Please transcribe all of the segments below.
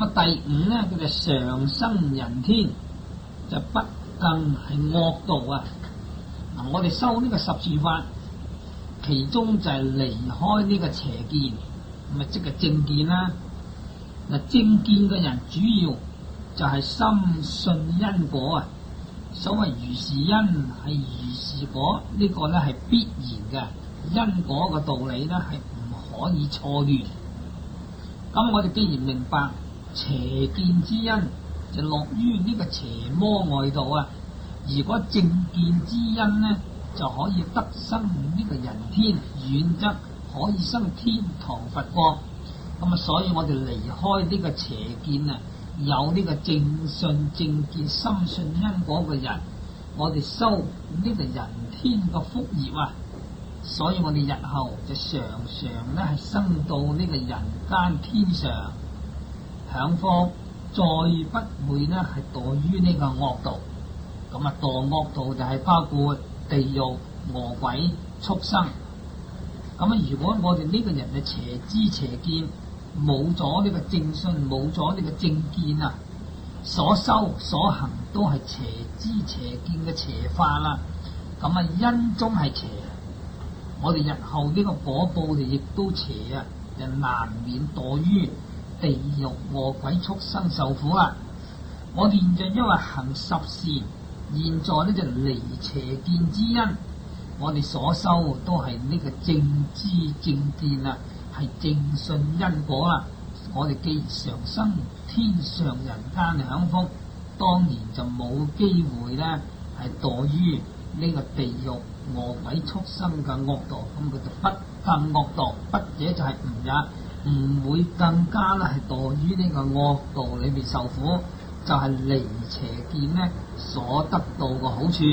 咁啊，第五咧，佢就常生人天，就不更係惡道啊！嗱，我哋修呢個十善法，其中就係離開呢個邪見，咁啊即係正見啦。嗱，正見嘅人主要就係深信因果啊！所謂如是因係如是果，呢個咧係必然嘅，因果嘅道理咧係唔可以錯亂。咁我哋既然明白邪見之因就落於呢個邪魔外道啊，如果正見之因呢，就可以得生呢個人天，遠則可以生天堂佛國。咁啊，所以我哋離開呢個邪見啊，有呢個正信正見深信因果嘅人，我哋修呢個人天嘅福業啊，所以我哋日後就常常咧係生到呢個人間天上享福，再不會咧係墮於呢個惡道。咁啊，墮惡道就係包括地獄、餓鬼、畜生。咁啊，如果我哋呢個人嘅邪知邪見，冇咗呢個正信，冇咗呢個正見啊，所修所行都係邪知邪見嘅邪法啦。咁啊，因中係邪，我哋日後呢個果報就亦都邪啊，就難免墮於地獄、餓鬼、畜生受苦啦。我哋現在因為行十善，現在呢就離邪見之因，我哋所修都係呢個正知正見啊，係正信因果啦。我哋既常生天上人間享福，當然就冇機會咧係墮於呢個地獄、餓鬼、畜生嘅惡道。咁佢就不更惡道，不者就係唔會更加咧係墮於呢個惡道裏面受苦，就係離邪見咧所得到嘅好處。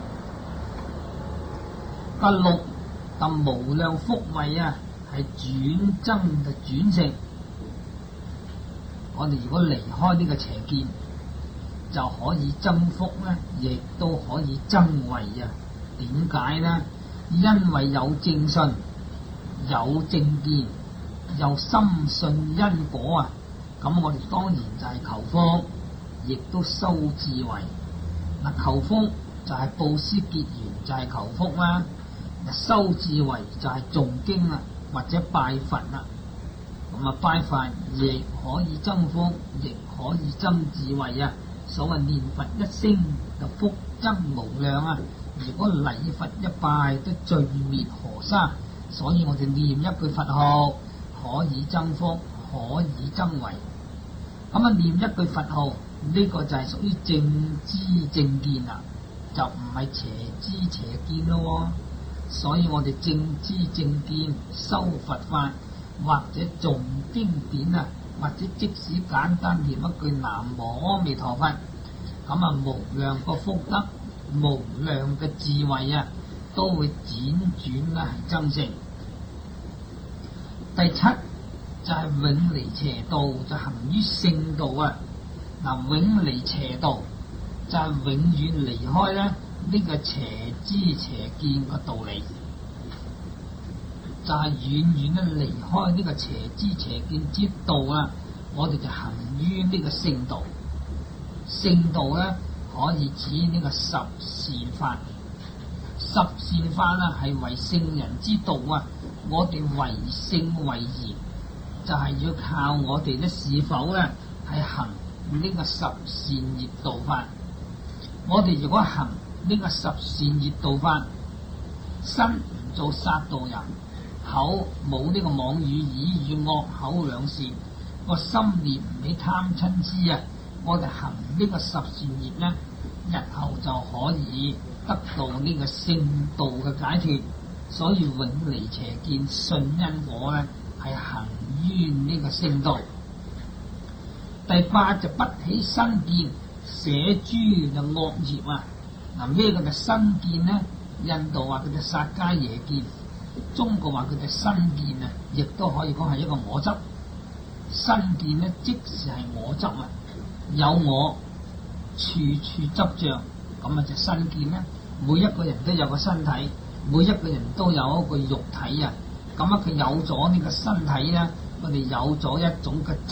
第六，咁無量福慧啊，係轉增嘅轉成。我哋如果離開呢個邪見，就可以增福咧，亦都可以增慧啊。點解呢？因為有正信、有正見，又深信因果啊。咁我哋當然就係求福，亦都修智慧。嗱，求福就係布施結緣，就係求福啦。修智慧就係誦經啦，或者拜佛啦。咁啊，拜佛亦可以增福，亦可以增智慧啊。所謂念佛一聲就福增無量啊！如果禮佛一拜都罪滅河沙，所以我哋念一句佛號可以增福，可以增慧。咁啊，念一句佛號呢個就係屬於正知正見啦，就唔係邪知邪見咯。所以我哋正知正見修佛法，或者誦經典啊，或者即使簡單念一句南無阿彌陀佛，咁啊無量個福德、無量嘅智慧啊，都會輾轉啦係增盛。第七就係永離邪道，就行於聖道啊！嗱，永離邪道就係永遠離開咧呢個邪知邪見嘅道理，就係遠遠咧離開呢個邪知邪見之道啊！我哋就行於呢個聖道。聖道咧可以指呢個十善法，十善法啦係為聖人之道啊！我哋為聖為賢，就係要靠我哋咧是否咧係行呢個十善業道法。我哋如果行呢個十善業道法，身唔做殺盜人，口冇呢個妄語綺語惡口兩舌，個心念唔起貪嗔痴啊！我哋行呢個十善業呢，日後就可以得到呢個聖道嘅解脫。所以永離邪見、信因果呢，係行於呢個聖道。第八就不起身見，捨諸就惡業啊！嗱，咩叫做身見呢？印度話佢哋薩迦耶見，中國話佢哋身見啊，亦都可以講係一個我執。身見呢，即是係我執啊，有我，處處執着，咁啊就身見啦。每一個人都有個身體，每一個人都有一個肉體啊。咁啊，佢有咗呢個身體咧，我哋有咗一種嘅執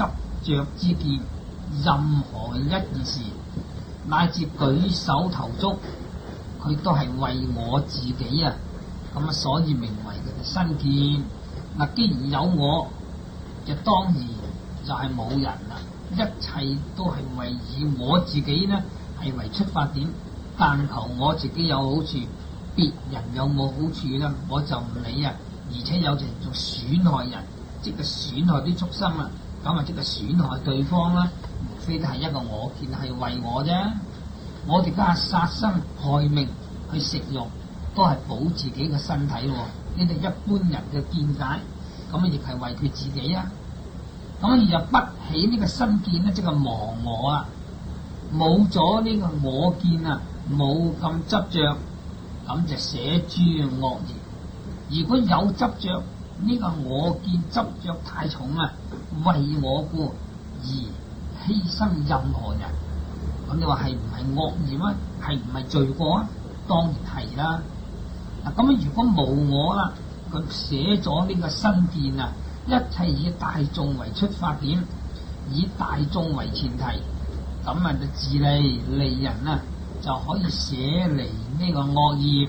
着之見，任何一件事，乃至舉手投足，佢都係為我自己啊！咁啊，所以名為佢嘅身見。嗱，既然有我，就當然就係冇人啦。一切都係為以我自己呢係為出發點，但求我自己有好處，別人有冇好處呢，我就唔理啊！而且有時仲損害人，即係損害啲畜生啦，咁啊即係損害對方啦，無非都係一個我見，係為我啫。我哋家殺生害命去食肉，都係保自己嘅身體喎。呢啲一般人嘅見解，咁啊亦係為佢自己啊。咁而又不起呢個身見咧，即係忘我啊，冇咗呢個我見啊，冇咁執着，咁就捨諸惡業。如果有執着，呢個我見執着太重啊，為我故而犧牲任何人，咁你話係唔係惡業啊？係唔係罪過啊？當然係啦。嗱，咁如果冇我啦，佢捨咗呢個身見啊，一切以大眾為出發點，以大眾為前提，咁啊就自利利人啊，就可以捨離呢個惡業。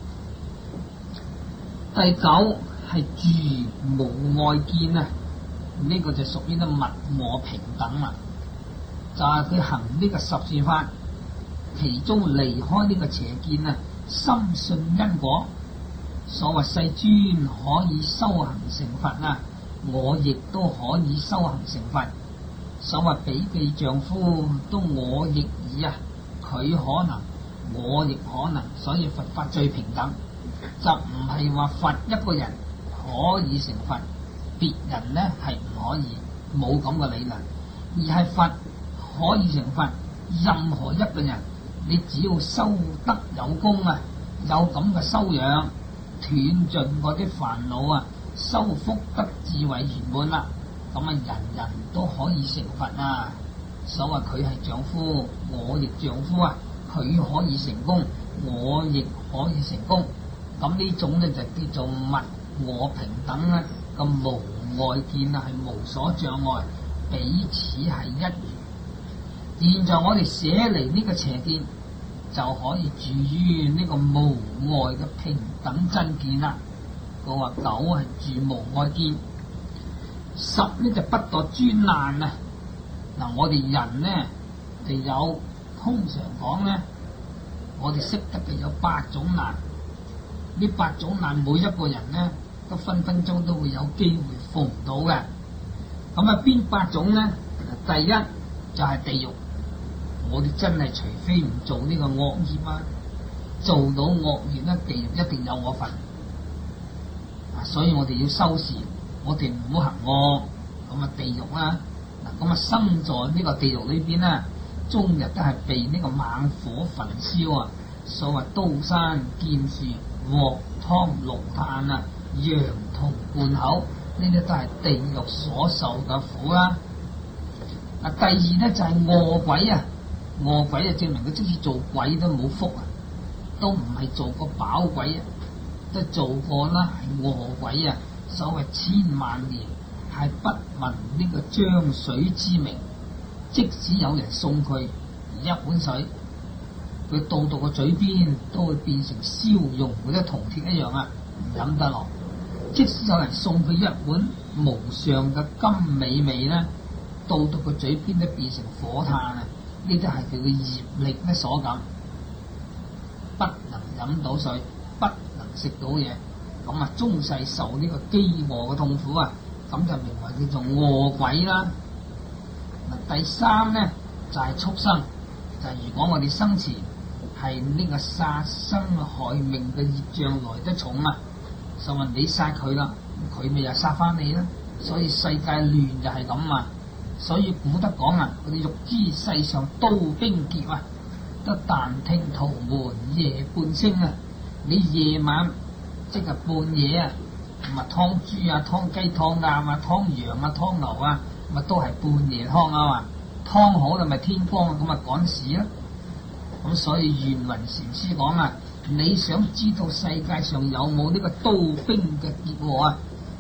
第九係住無愛見啊，呢個就屬於咧物我平等啦，就係佢行呢個十善法，其中離開呢個邪見啊，深信因果。所謂世尊可以修行成佛啊，我亦都可以修行成佛。所謂比記丈夫都我亦爾啊，佢可能，我亦可能，所以佛法最平等。就唔係話佛一個人可以成佛，別人呢係唔可以，冇咁嘅理論，而係佛可以成佛。任何一個人，你只要修德有功啊，有咁嘅修養，斷盡嗰啲煩惱啊，修福德智慧圓滿啦，咁啊人人都可以成佛啊。所謂佢係丈夫，我亦丈夫啊，佢可以成功，我亦可以成功。咁呢種咧就叫做物我平等啦，咁無礙見啊，係無所障礙，彼此係一如。現在我哋捨離呢個邪見，就可以住於呢個無礙嘅平等真見啦。佢話九係住無礙見，十呢就不墮專難啊。嗱，我哋人呢就有通常講咧，我哋識得嘅有8種難。呢8種難，每一個人呢都分分鐘都會有機會逢到嘅。咁啊，邊8種呢？第一就係地獄。我哋真係除非唔做呢個惡業啊，做到惡業咧，地獄一定有我份。所以我哋要修善，我哋唔好行惡。咁啊，地獄啦，嗱，咁啊，生在呢個地獄裏邊咧，終日都係被呢個猛火焚燒啊！所謂刀山劍樹、鑊湯爐炭啊、羊銅灌口，呢啲都係地獄所受嘅苦啦。嗱，第二咧就係餓鬼啊！餓鬼就證明佢即使做鬼都冇福啊，都唔係做過飽鬼啊，都做過啦係餓鬼啊！所謂千萬年係不聞呢個漿水之名，即使有人送佢一碗水，佢到個嘴邊都會變成燒融嗰啲銅鐵一樣啊，唔飲得落。即使有人送佢一碗無上嘅甘美味咧，到個嘴邊都變成火炭啊！呢啲係佢嘅業力咧所感，不能飲到水，不能食到嘢，咁啊終世受呢個飢餓嘅痛苦啊，咁就名為叫做餓鬼啦。嗱，第三咧就係畜生，就係如果我哋生前係呢個殺生害命嘅業障來得重啊，就話你殺佢啦，佢咪又殺翻你啦，所以世界亂就係咁啊。所以古德講啊，嗰啲欲知世上刀兵劫啊，得但聽屠門夜半聲啊！你夜晚即係半夜啊，咪劏豬啊、劏雞、劏鴨啊、劏羊啊、劏牛啊，咪都係半夜劏啊嘛！劏好啦，咪天光咁咪趕事啦。咁所以玄雲禪師講啊，你想知道世界上有冇呢個刀兵嘅劫禍啊？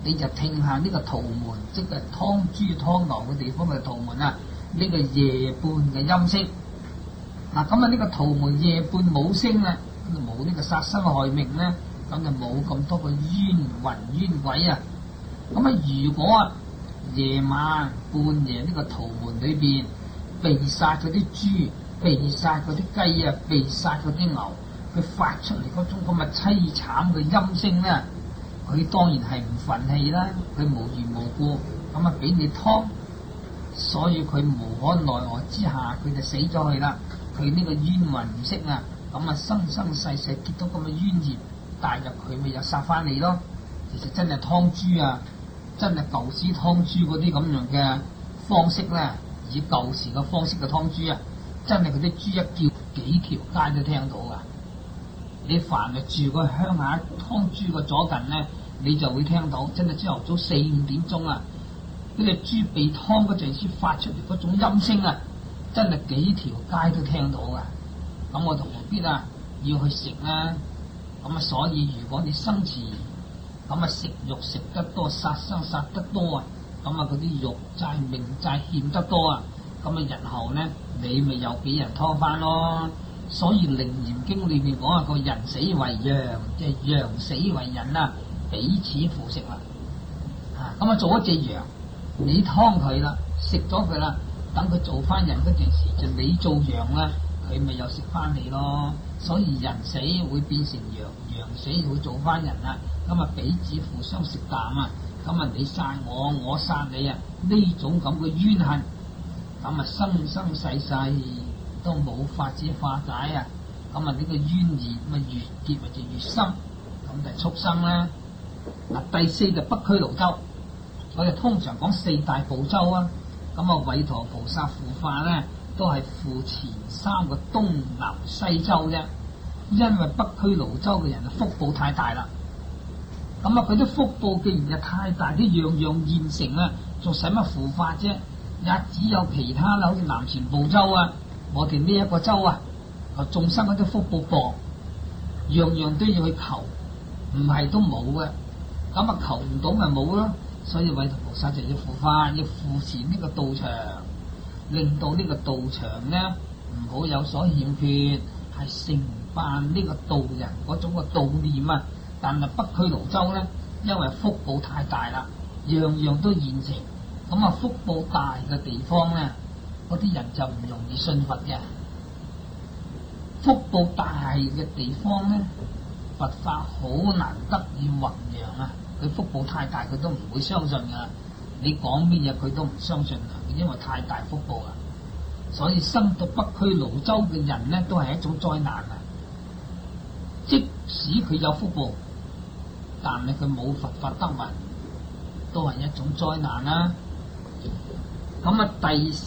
你就聽下呢個圖門，即係湯豬湯牛嘅地方嘅圖門啊，呢個夜半嘅音色。嗱，咁啊呢個圖門夜半冇聲啦，咁就冇呢個殺生害命咧，咁就冇咁多個冤魂冤鬼啊。咁啊如果啊夜晚半夜呢個圖門裏邊被殺嗰啲豬、被殺嗰啲雞啊、被殺嗰啲牛，佢發出嚟嗰種咁嘅凄慘嘅音聲咧，佢當然係唔忿氣啦，佢無緣無故咁啊俾你劏，所以佢無可奈何之下，佢就死咗去啦。佢呢個冤魂唔識啊，咁啊生生世世結到咁嘅冤孽，帶入佢咪又殺翻你咯。其實真係劏豬啊，真係舊時劏豬嗰啲咁樣嘅方式咧，以舊時嘅方式嘅劏豬啊，真係嗰啲豬一叫幾條街都聽到噶。你凡係住個鄉下劏豬個左近咧，你就會聽到，真係朝頭早4、5點鐘啊，呢隻豬被劏嗰陣時發出嚟嗰種音聲啊，真係幾條街都聽到噶。咁我同何必啊要去食啦？咁啊，所以如果你生前咁啊食肉食得多，殺生殺得多啊，咁啊嗰啲肉債命債欠得多啊，咁啊日後咧你咪又俾人劏翻咯。所以《楞嚴經》裏面講啊，個人死為羊，即係羊死為人啊，彼此扶食啦。咁啊做一隻羊，你劏佢啦，食咗佢啦，等佢做翻人嗰陣時，就你做羊啦，佢咪又食翻你咯。所以人死會變成羊，羊死會做翻人啦。咁啊彼此互相食啖啊，咁啊你殺我，我殺你啊，呢種咁嘅冤恨，咁啊生生世世都冇法子化解啊！咁啊呢個冤孽咪越結咪就越深，咁就畜生啦。嗱，第四就北俱盧洲，我哋通常講四大部洲啊。咁啊韋馱菩薩護法咧，都係護前3個東南西洲啫。因為北俱盧洲嘅人福報太大啦，咁啊佢啲福報既然就太大，啲樣樣現成啦，仲使乜護法啫？也只有其他啦，好似南傳部洲啊。我哋呢一個州啊，眾生嗰啲福報薄，樣樣都要去求，唔係都冇嘅。咁啊求唔到咪冇咯。所以韋馱菩薩就要護法，要扶持呢個道場，令到呢個道場咧唔好有所欠缺，係承辦呢個道人嗰種嘅道念啊。但係北俱盧洲咧，因為福報太大啦，樣樣都現成，咁啊福報大嘅地方咧，嗰啲人就唔容易信佛嘅。福報大嘅地方咧，佛法好難得以弘揚啊！佢福報太大，佢都唔會相信噶。你講乜嘢，佢都唔相信啊！因為太大福報啊，所以生到北俱盧洲嘅人咧，都係一種災難啊！即使佢有福報，但係佢冇佛法得聞，都係一種災難啦。咁啊，第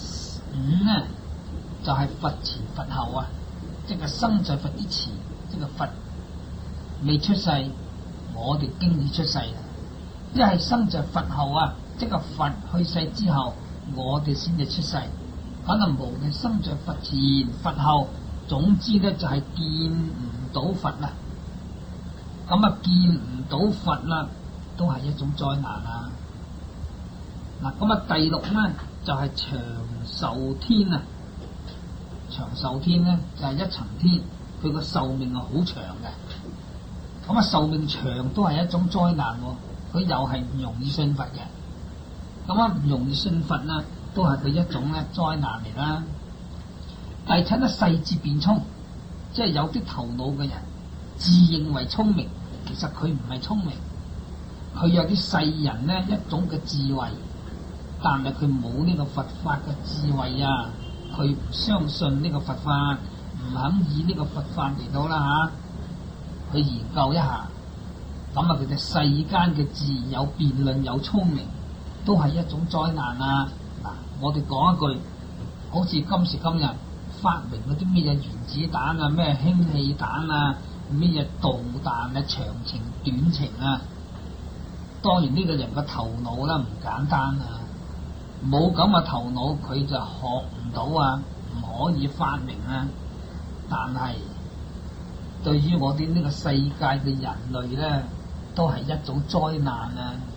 5咧就係佛前佛後啊，即係生在佛之前，即係佛未出世，我哋經已出世啦。一係生在佛後啊，即係佛去世之後，我哋先至出世。可能無論生在佛前佛後，總之咧就係見唔到佛啦。咁啊，見唔到佛啦，都係一種災難啊！嗱，咁啊，第6咧就係長壽天啊。長壽天咧就係一層天，佢個壽命係好長嘅。咁啊，壽命長都係一種災難，佢又係唔容易信佛嘅。咁啊，唔容易信佛啦，都係佢一種咧災難嚟啦。第7咧世智辯聰，即係有啲頭腦嘅人自認為聰明，其實佢唔係聰明，佢有啲世人咧一種嘅智慧，但係佢冇呢個佛法嘅智慧啊！佢唔相信呢個佛法，唔肯以呢個佛法嚟到啦嚇，去研究一下。咁啊，佢哋世間嘅智有辯論有聰明，都係一種災難啊！嗱，我哋講一句，好似今時今日發明嗰啲咩嘢原子彈啊、咩氫氣彈啊、咩嘢導彈啊、長程短程啊，當然呢個人嘅頭腦啦唔簡單啊！冇咁嘅頭腦，佢就學唔到啊，唔可以發明啊。但係對於我哋呢個世界嘅人類咧，都係一種災難啊！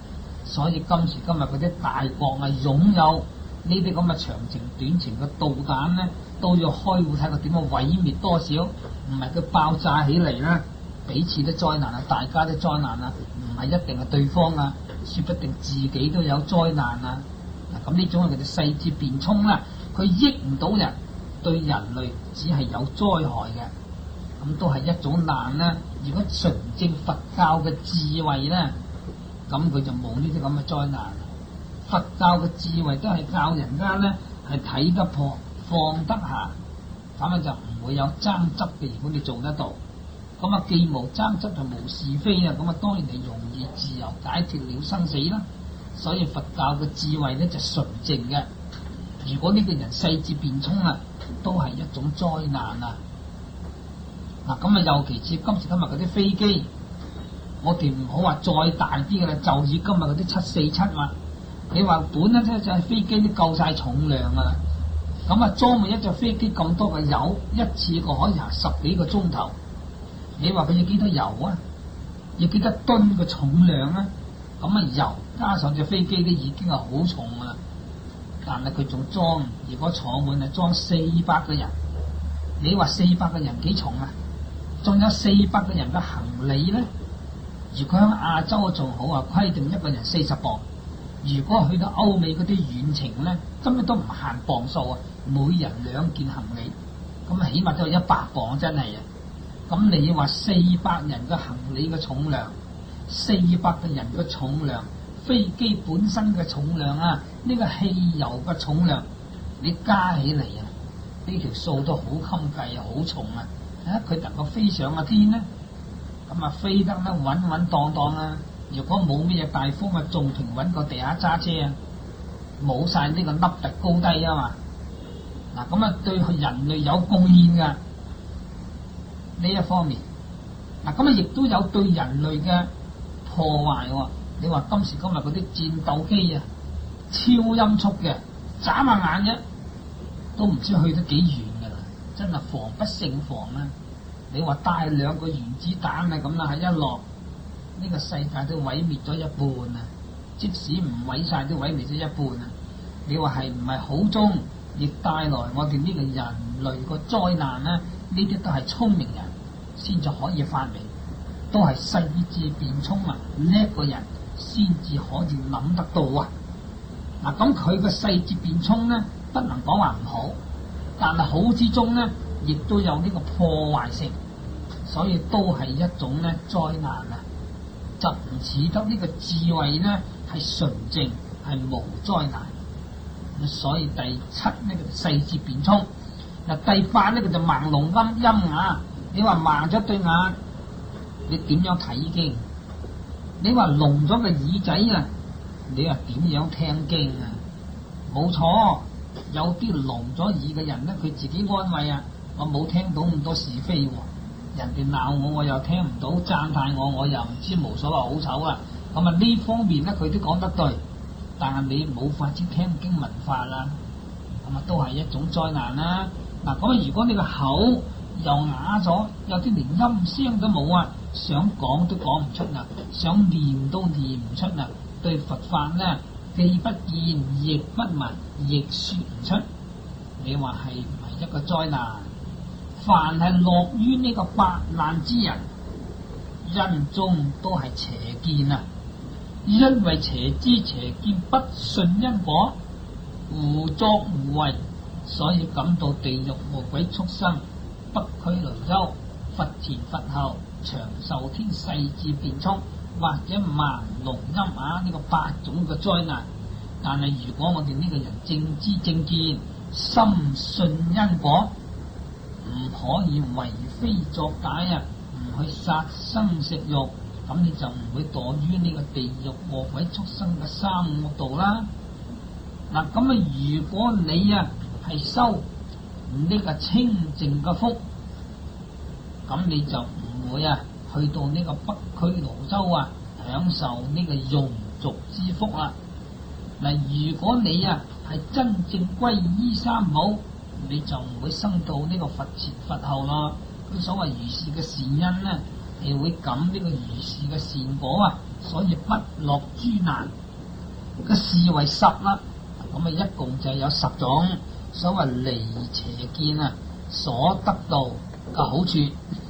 所以今時今日嗰啲大國啊，擁有呢啲咁嘅長程短程嘅導彈咧，都要開會睇佢點樣毀滅多少，唔係佢爆炸起嚟啦，彼此都災難啊，大家都災難啊，唔係一定係對方啊，說不定自己都有災難啊。嗱，咁呢種係佢哋細節變衝啦，佢益唔到人，對人類只係有災害嘅，咁都係一種難啦。如果純正佛教嘅智慧咧，咁佢就冇呢啲咁嘅災難。佛教嘅智慧都係教人家咧係睇得破、放得下，咁啊就唔會有爭執嘅。如果你做得到，咁啊既無爭執就無是非啊，咁啊當然係容易自由解脫了生死啦。所以佛教嘅智慧咧就純正嘅。如果呢個人細節變衝啊，都係一種災難啊！嗱，咁啊尤其似今時今日嗰啲飛機，我哋唔好話再大啲嘅啦，就以今日嗰啲747嘛。你話本身咧就係飛機都夠晒重量啊，咁啊裝滿一隻飛機咁多嘅油，一次過可以行10幾個鐘頭。你話佢要幾多油啊？要幾多噸嘅重量啊？咁啊油加上隻飛機都已經係好重啦，但係佢仲裝，如果坐滿係裝400個人，你話400個人幾重啊？仲有400個人嘅行李咧？如果喺亞洲仲好啊，規定一個人40磅。如果去到歐美嗰啲遠程咧，根本都唔限磅數啊，每人2件行李，咁啊起碼都有100磅，真係啊！咁你要話400人嘅行李嘅重量，400個人嘅重量，飛機本身嘅重量啊，呢個汽油嘅重量，你加起嚟啊，呢條數都好襟計啊，好重啊！佢能夠飛上個天咧，咁啊飛得咧穩穩當當啊！如果冇咩嘢大風啊，仲平穩過地下揸車啊，冇晒呢個凹凸高低啊嘛。嗱，咁啊對人類有貢獻噶呢一方面。嗱，咁啊亦都有對人類嘅破壞喎。你話今時今日嗰啲戰鬥機啊，超音速嘅，眨下眼啫，都唔知去得幾遠噶啦，真係防不勝防啊！你話帶2個原子彈啊咁啦，係一落，呢個世界都毀滅咗一半啊！即使唔毀晒，都毀滅咗一半啊！你話係唔係好中，亦帶來我哋呢個人類個災難呢？呢啲都係聰明人先至可以發明，都係細緻變聰啊！叻個人先至可以諗得到啊！嗱，咁佢個細緻變聰呢，不能講話唔好，但係好之中呢，亦都有呢個破壞性，所以都係一種呢災難啊！就唔似得呢個智慧呢係純正，係無災難。所以第7呢個細節變聰。嗱，第8呢個就盲聾陰啞。你話盲咗對眼，你點樣睇經？你話聾咗個耳仔啊，你話點樣聽經啊？冇錯，有啲聾咗耳嘅人咧，佢自己安慰啊，我冇聽到咁多是非喎。人哋鬧我，我又聽唔到；讚歎我，我又唔知無所謂好醜啊！咁啊呢方面咧，佢都講得對，但係你冇法子聽經聞法啦，咁啊都係一種災難啦。嗱，咁如果你個口又啞咗，有啲連音聲都冇啊，想講都講唔出啊，想念都念唔出啊，對佛法咧既不見亦不聞，亦說唔出，你話係唔係一個災難？凡係落於呢個八難之人，因中都係邪見啊！因為邪知邪見，不信因果，胡作胡為，所以感到地獄魔鬼畜生、北俱雷洲、佛前佛後、長壽天、細緻變聰或者盲聾陰啞呢個8種嘅災難。但係如果我哋呢個人正知正見，深信因果，唔可以為非作歹啊，唔去殺生食肉，咁你就唔會墮於呢個地獄惡鬼畜生嘅三惡道啦。嗱，咁啊，如果你啊係修呢個清淨嘅福，咁你就唔會啊去到呢個北俱盧洲啊享受呢個庸俗之福啦。嗱，如果你啊係真正皈依三寶，你就唔會生到呢個佛前佛後咯。佢所謂如是嘅善因呢，係會感呢個如是嘅善果啊，所以不落諸難。 嘅事為十啦。咁啊，一共就有10種所謂離邪見啊，所得到嘅好處。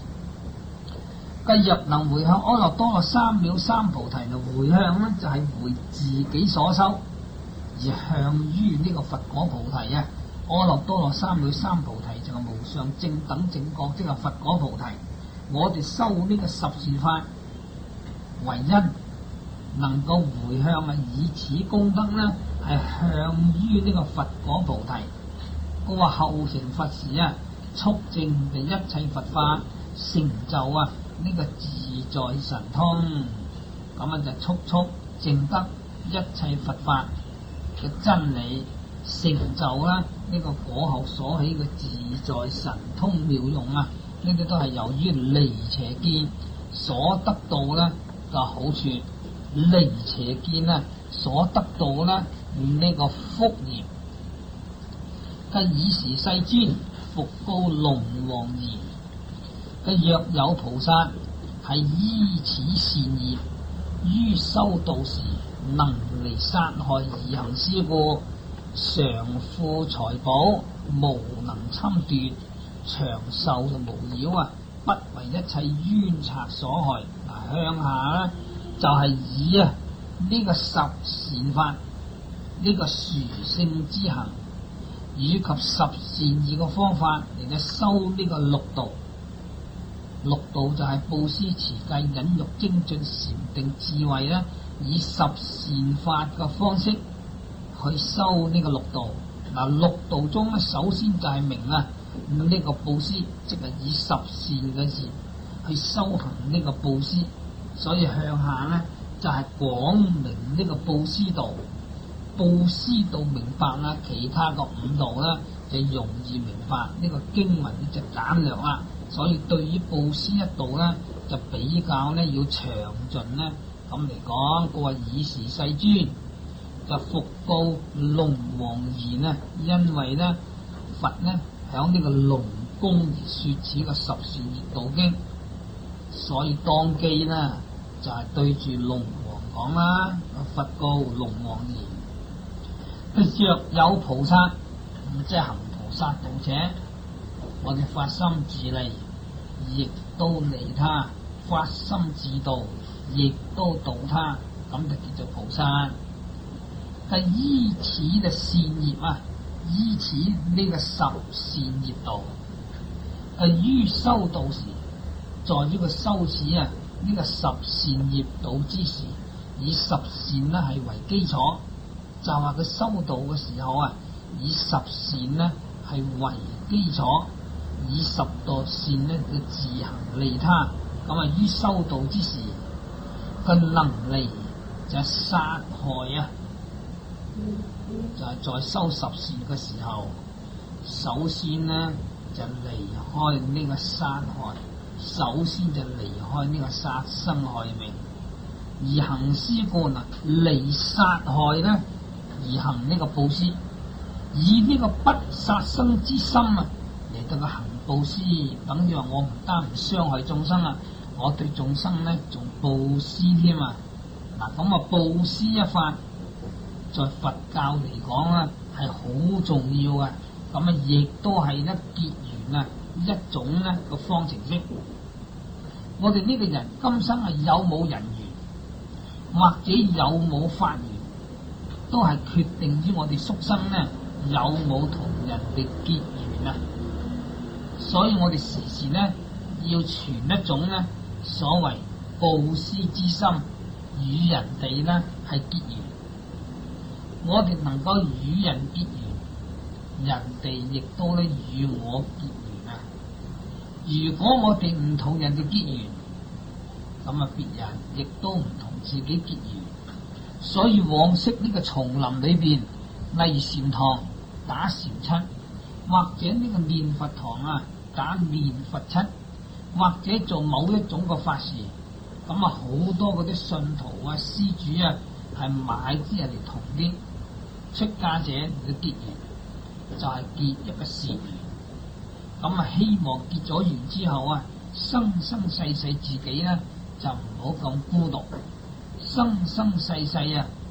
若能回向阿耨多羅三藐三菩提，回向呢就係回自己所修，而向於呢個佛果菩提啊。阿耨多羅三藐三菩提就係無上正等正覺，即係佛果菩提。我哋修呢個十善法為因，能夠回向啊，以此功德呢係向於呢個佛果菩提。嗰個後成佛時啊，速證嘅一切佛法成就啊呢個自在神通，咁啊就速證得一切佛法嘅真理，成就啦呢個果後所起嘅自在神通妙用啊！呢啲都係由於離邪見所得到咧嘅好處，離邪見啊所得到咧呢個福業。嘅爾時世尊復告龍王言：嘅若有菩薩係依此善業，於修道時能離殺害而行施故，常富財寶，無能侵奪，長壽無擾啊，不為一切冤賊所害。向下咧就係以啊呢個十善法，呢個殊勝之行，以及十善義嘅方法嚟到修呢個六道。六道就係布施、持戒、忍辱、精進、禪定、智慧咧，以十善法嘅方式去修呢個六道。嗱，六道中咧，首先就係明啊呢個布施，即係以十善嘅善去修行呢個布施。所以向下咧就係廣明呢個布施道。布施道明白啦，其他個五道咧就容易明白。呢個經文就簡略啦。所以對於布施一道咧，就比較咧要詳盡咧。咁嚟講，個話爾時世尊就復告龍王言啊，因為咧佛咧響呢個龍宮而說此個十善業道經，所以當機啦就係對住龍王講啦。佛告龍王言：若有菩薩，即係行菩薩道者，我哋發心自利，亦都利他；發心自度，亦都度他，咁就叫做菩薩。係依此嘅善業啊，依此呢個十善業道，係於修道時，在呢個修持啊呢個十善業道之時，以十善呢係為基礎，就話佢修道嘅時候啊，以十善呢係為基礎，以十道善呢嘅自行利他。咁啊，於修道之時嘅能力就係殺害啊，就係在修十善嘅時候，首先呢就離開呢個殺害，首先就離開呢個殺生害命，而行施故啊，離殺害呢而行呢個布施，以呢個不殺生之心啊嚟到個行布施，等於話我唔單唔傷害眾生啊，我對眾生呢仲布施添啊。嗱，咁啊布施一法，在佛教嚟講啊係好重要嘅，咁啊亦都係咧結緣啊一種咧個方程式。我哋呢個人今生係有冇人緣，或者有冇法緣，都係決定於我哋宿生咧有冇同人哋結緣啊。所以我哋時時咧要存一種咧所謂布施之心，與人哋咧係結緣。我哋能夠與人結緣，人哋亦都咧與我結緣啊。如果我哋唔同人哋結緣，咁啊別人亦都唔同自己結緣。所以往昔呢個叢林裏邊，例如禪堂打禪七，或者呢個念佛堂啊打念佛七，或者做某一種嘅法事，咁啊好多嗰啲信徒啊施主啊係買啲人嚟同啲出家者嚟結緣，就係結一個善緣。咁啊希望結咗緣之後啊，生生世世自己咧就唔好咁孤獨，生生世世啊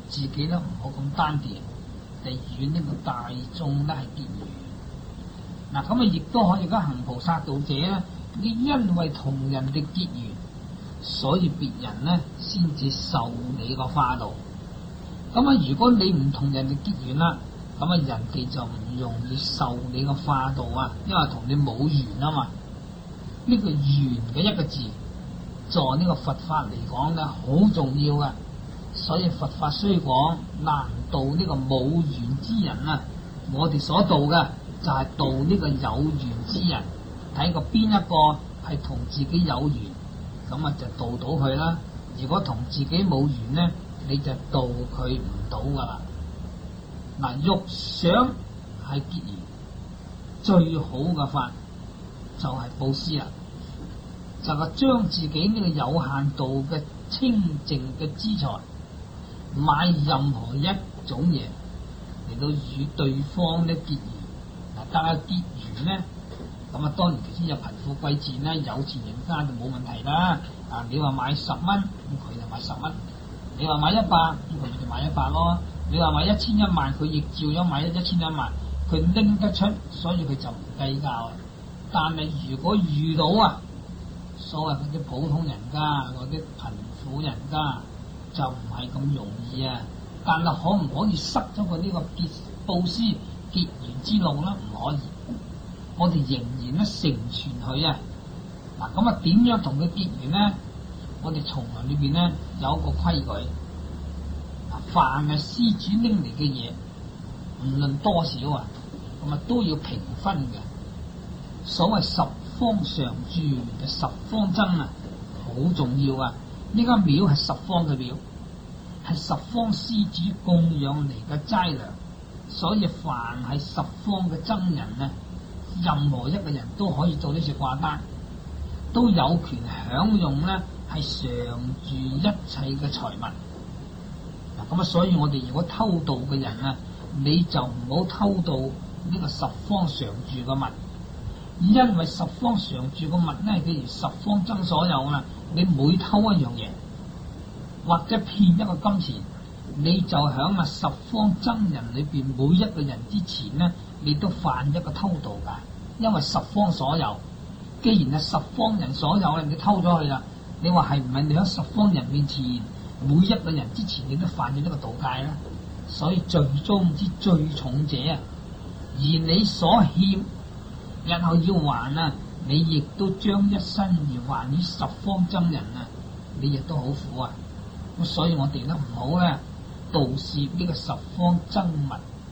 自己咧唔好咁單調，嚟與呢個大眾咧係結緣。嗱，咁啊亦都可以講行菩薩道者咧，你因為同人哋結緣，所以別人咧先至受你個化道。咁啊，如果你唔同人哋結緣啦，咁啊人哋就唔容易受你個化道啊，因為同你冇緣啊嘛。呢個緣嘅一個字，在呢個佛法嚟講咧好重要嘅，所以佛法雖講難度呢個冇緣之人啊，我哋所度嘅就係度呢個有緣之人，睇過邊一個係同自己有緣，咁啊就度到佢啦。如果同自己冇緣咧，你就度佢唔到噶啦。嗱，欲想係結緣，最好嘅法就係布施啦，就係將自己呢個有限度嘅清淨嘅資財，買任何一種嘢嚟到與對方咧結緣。嗱，但係結緣咧，咁啊當然其先有貧富貴賤啦，有錢人家就冇問題啦。啊，你話買10蚊，咁佢就買10蚊；你話買100，咁佢就買100咯。你話買1000、1萬，佢亦照樣買1000、1萬，佢拎得出，所以佢就唔計較。但係如果遇到啊，所謂嗰啲普通人家、嗰啲貧苦人家，就唔係咁容易啊。但係可唔可以塞咗佢呢個布施結緣之路咧？唔可以。我哋仍然咧成全佢啊。嗱，咁啊點樣同佢結緣咧？我哋從來裏邊咧有一個規矩，凡係施主拎嚟嘅嘢，唔論多少啊，咁啊都要平分嘅。所謂十方常住嘅十方僧啊，好重要啊！呢間廟係十方嘅廟，係十方施主供養嚟嘅齋糧，所以凡係十方嘅僧人咧，任何一個人都可以做呢隻掛單，都有權享用咧係常住一切嘅財物。嗱，咁啊，所以我哋如果偷渡嘅人啊，你就唔好偷渡呢個十方常住嘅物。因為十方常住個物咧，譬如十方僧所有啦，你每偷一樣嘢，或者騙一個金錢，你就響十方僧人裏邊每一個人之前咧，你都犯一個偷渡噶。因為十方所有，既然係十方人所有，你偷咗去啦，你話係唔係你喺十方人面前每一個人之前，你都犯咗呢個盜戒啦？所以罪中之最重者啊，而你所欠，日後要還啊，你亦都將一生而還於十方僧人啊，你亦都好苦啊！咁所以我哋咧唔好咧盜竊呢個十方僧物，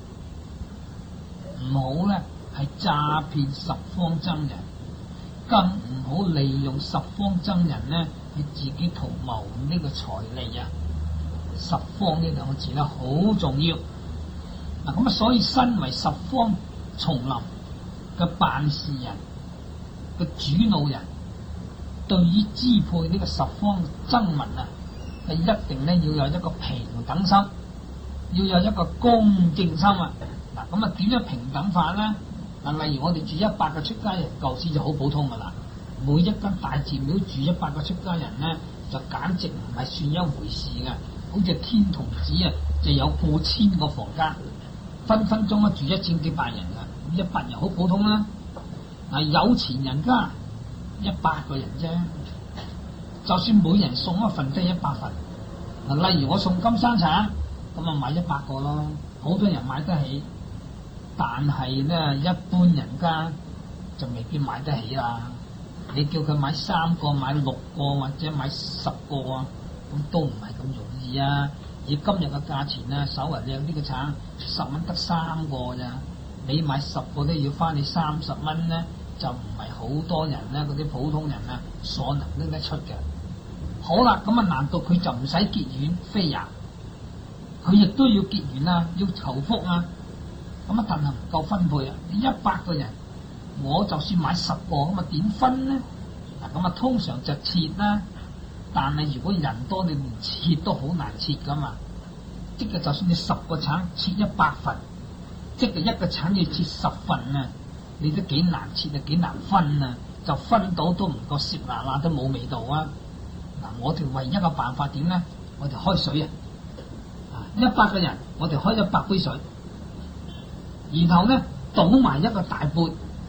唔好咧係詐騙十方僧人，更唔好利用十方僧人咧去自己圖謀呢個財利啊！十方呢兩個字咧好重要嗱，咁啊，所以身為十方叢林嘅辦事人嘅主腦人，對於支配呢個十方僧物啊，係一定咧要有一個平等心，要有一個公正心啊！嗱，咁啊點樣平等法咧？嗱，例如我哋住100個出家人，舊時就好普通噶啦。每一間大寺廟住100個出家人咧，就簡直唔係算一回事嘅。好似天童寺啊，就有過千個房間，分分鐘啊住1000幾百人噶。100人好普通啦。嗱，有錢人家100個人啫，就算每人送一份，都係100份。嗱，例如我送金山橙，咁啊買100個咯，好多人買得起。但係咧，一般人家就未必買得起啦。你叫佢買3個、買6個或者買10個啊，咁都唔係咁容易啊！以今日嘅價錢咧，稍為靚啲嘅橙10蚊得3個咋，你買10個都要翻你30蚊咧，就唔係好多人咧，嗰啲普通人啊所能拎得出嘅。好啦，咁啊，難道佢就唔使結緣？非也，佢亦都要結緣啊，要求福啊！咁啊，但係唔夠分配啊！你100個人，我就算買10個，咁啊點分呢？嗱，咁啊通常就切啦。但係如果人多，你連切都好難切噶嘛。即係就算你10個橙切100份，即係一個橙要切10份啊，你都幾難切啊，幾難分啊！就分到都唔夠攝辣辣，都冇味道啊！嗱，我哋唯一嘅辦法點咧？我哋開水啊！ 100個人，我哋開100杯水，然後咧倒埋一個大缽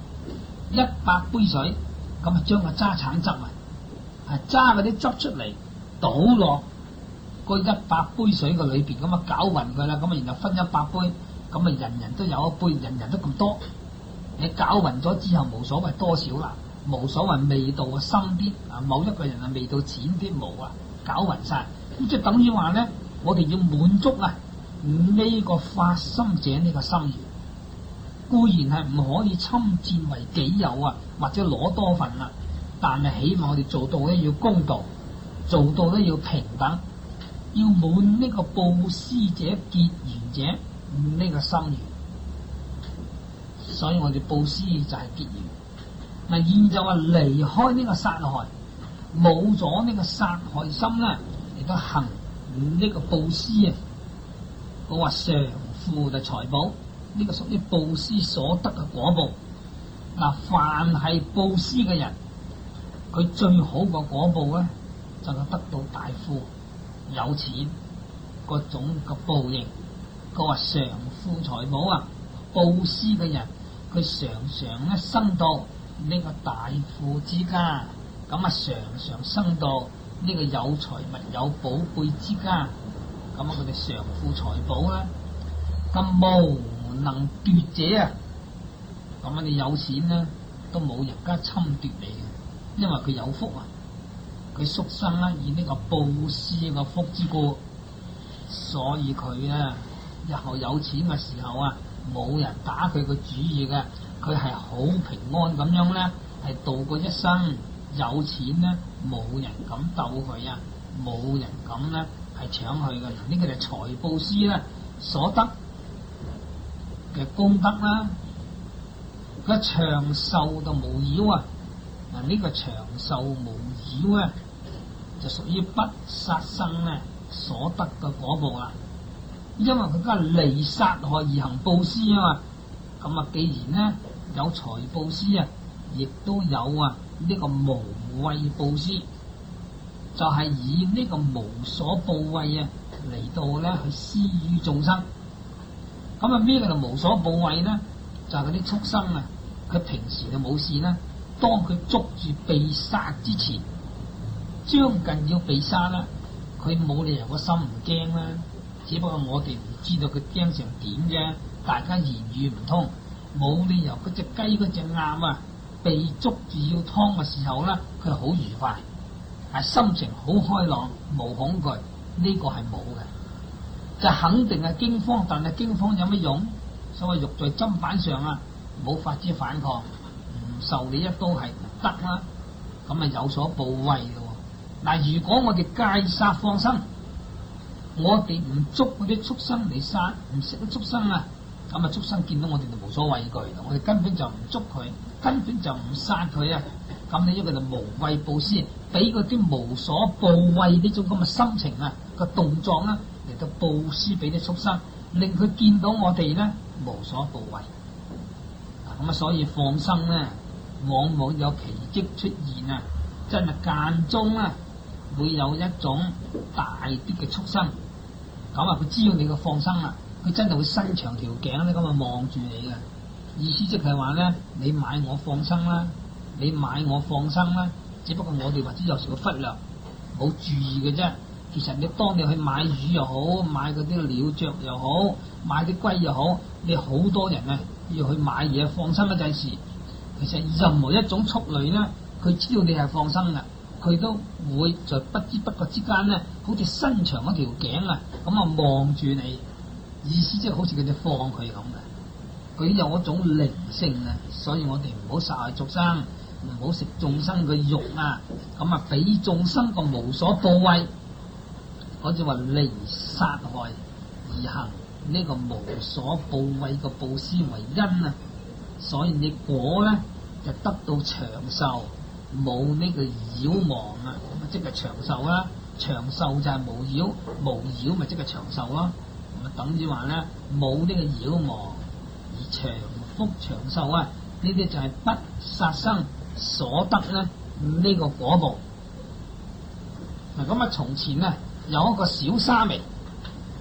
，100杯水，咁啊將個揸橙汁揸嗰啲汁出嚟，倒落個100杯水嘅裏邊，咁啊攪勻佢啦，咁啊然後分100杯，咁啊人人都有一杯，人人都咁多。你攪勻咗之後，冇所謂多少啦，冇所謂味道啊深啲啊，某一個人啊味道淺啲冇啊，攪勻晒，咁即係等於話咧，我哋要滿足呢個發心者呢個心願，固然係唔可以侵佔為己有啊，或者攞多份啦，但係起碼我哋做到咧要公道，做到咧要平等，要滿呢個布施者結緣者呢個心願。所以我哋布施就係結緣。嗱，現就話離開呢個殺害，冇咗呢個殺害心咧，亦都行呢個布施啊。我話常富就財寶，呢個屬於布施所得嘅果報。嗱，凡係布施嘅人，佢最好個果報咧，就係得到大富、有錢嗰種嘅報應。佢話常富財寶啊，布施嘅人。佢常常咧生到呢個大富之家，咁啊常常生到呢個有財物有寶貝之家，咁啊佢哋常富財寶啦，咁無能奪者啊，咁啊你有錢咧都冇人家侵奪你嘅，因為佢有福啊，佢宿生啦以呢個布施嘅福之故，所以佢咧日後有錢嘅時候啊。冇人打佢個主意嘅，佢係好平安咁樣咧，係度過一生。有錢咧，冇人敢鬥佢啊，冇人敢咧係搶佢嘅。呢個就係財布施咧所得嘅功德啦。佢長壽就無擾啊！嗱，呢個長壽無擾咧，就屬於不殺生咧所得嘅果報啦。因為佢家離殺害而行布施啊嘛，咁啊，既然咧有財布施啊，亦都有呢個無畏布施，就係以呢個無所怖畏啊嚟到咧去施於眾生。咁啊，咩叫做無所怖畏咧？就係嗰啲畜生啊，佢平時就冇事啦，當佢捉住被殺之前，將近要被殺啦，佢冇理由個心唔驚啦。只不過我哋唔知道佢驚成點啫，大家言語唔通，冇理由嗰隻雞嗰隻鴨啊被捉住要劏嘅時候咧，佢好愉快，係心情好開朗，冇恐懼，呢個係冇嘅，就肯定係驚慌，但係驚慌有乜用？所謂肉在砧板上啊，冇法子反抗，唔受你一刀係唔得啦，咁啊有所怖畏嘅。嗱，如果我哋戒殺放生，我哋唔捉嗰啲畜生嚟殺，唔食啲畜生啊，咁啊畜生見到我哋就無所畏懼，我哋根本就唔捉佢，根本就唔殺佢啊！咁呢一個就無畏布施，俾嗰啲無所怖畏呢種咁嘅心情啊個動作啦嚟到布施俾啲畜生，令佢見到我哋咧無所怖畏。咁啊，所以放生咧，往往有奇蹟出現啊！真係間中啊，會有一種大啲嘅畜生。咁啊！佢知道你個放生啦，佢真係會伸長條頸咧，咁啊望住你嘅意思，即係話咧，你買我放生啦，你買我放生啦。只不過我哋或者有時會忽略，冇注意嘅啫。其實你當你去買魚又好，買嗰啲鳥雀又好，買啲龜又好，你好多人啊要去買嘢放生嗰陣時，其實任何一種畜類咧，佢知道你係放生嘅。佢都會在不知不覺之間咧，好似伸長嗰條頸啊，咁啊望住你，意思即係好似佢哋放佢咁嘅。佢有嗰種靈性啊，所以我哋唔好殺害畜生，唔好食眾生嘅肉啊，咁啊俾眾生個無所怖畏，好似話離殺害而行呢個無所怖畏嘅布施為因啊，所以你果咧就得到長壽。冇呢個擾亡啊，咁即係長壽啦。長壽就係無擾，無擾咪即係長壽咯。咁啊等於話咧，冇呢個擾亡而長福長壽啊，呢啲就係不殺生所得咧呢個果報。嗱咁啊，從前咧有一個小沙彌，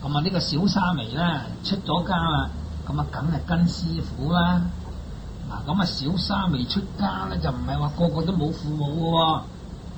咁啊呢個小沙彌咧出咗家啦，咁啊梗係跟師傅啦。嗱咁啊小沙彌出家咧就唔係話個個都冇父母嘅喎。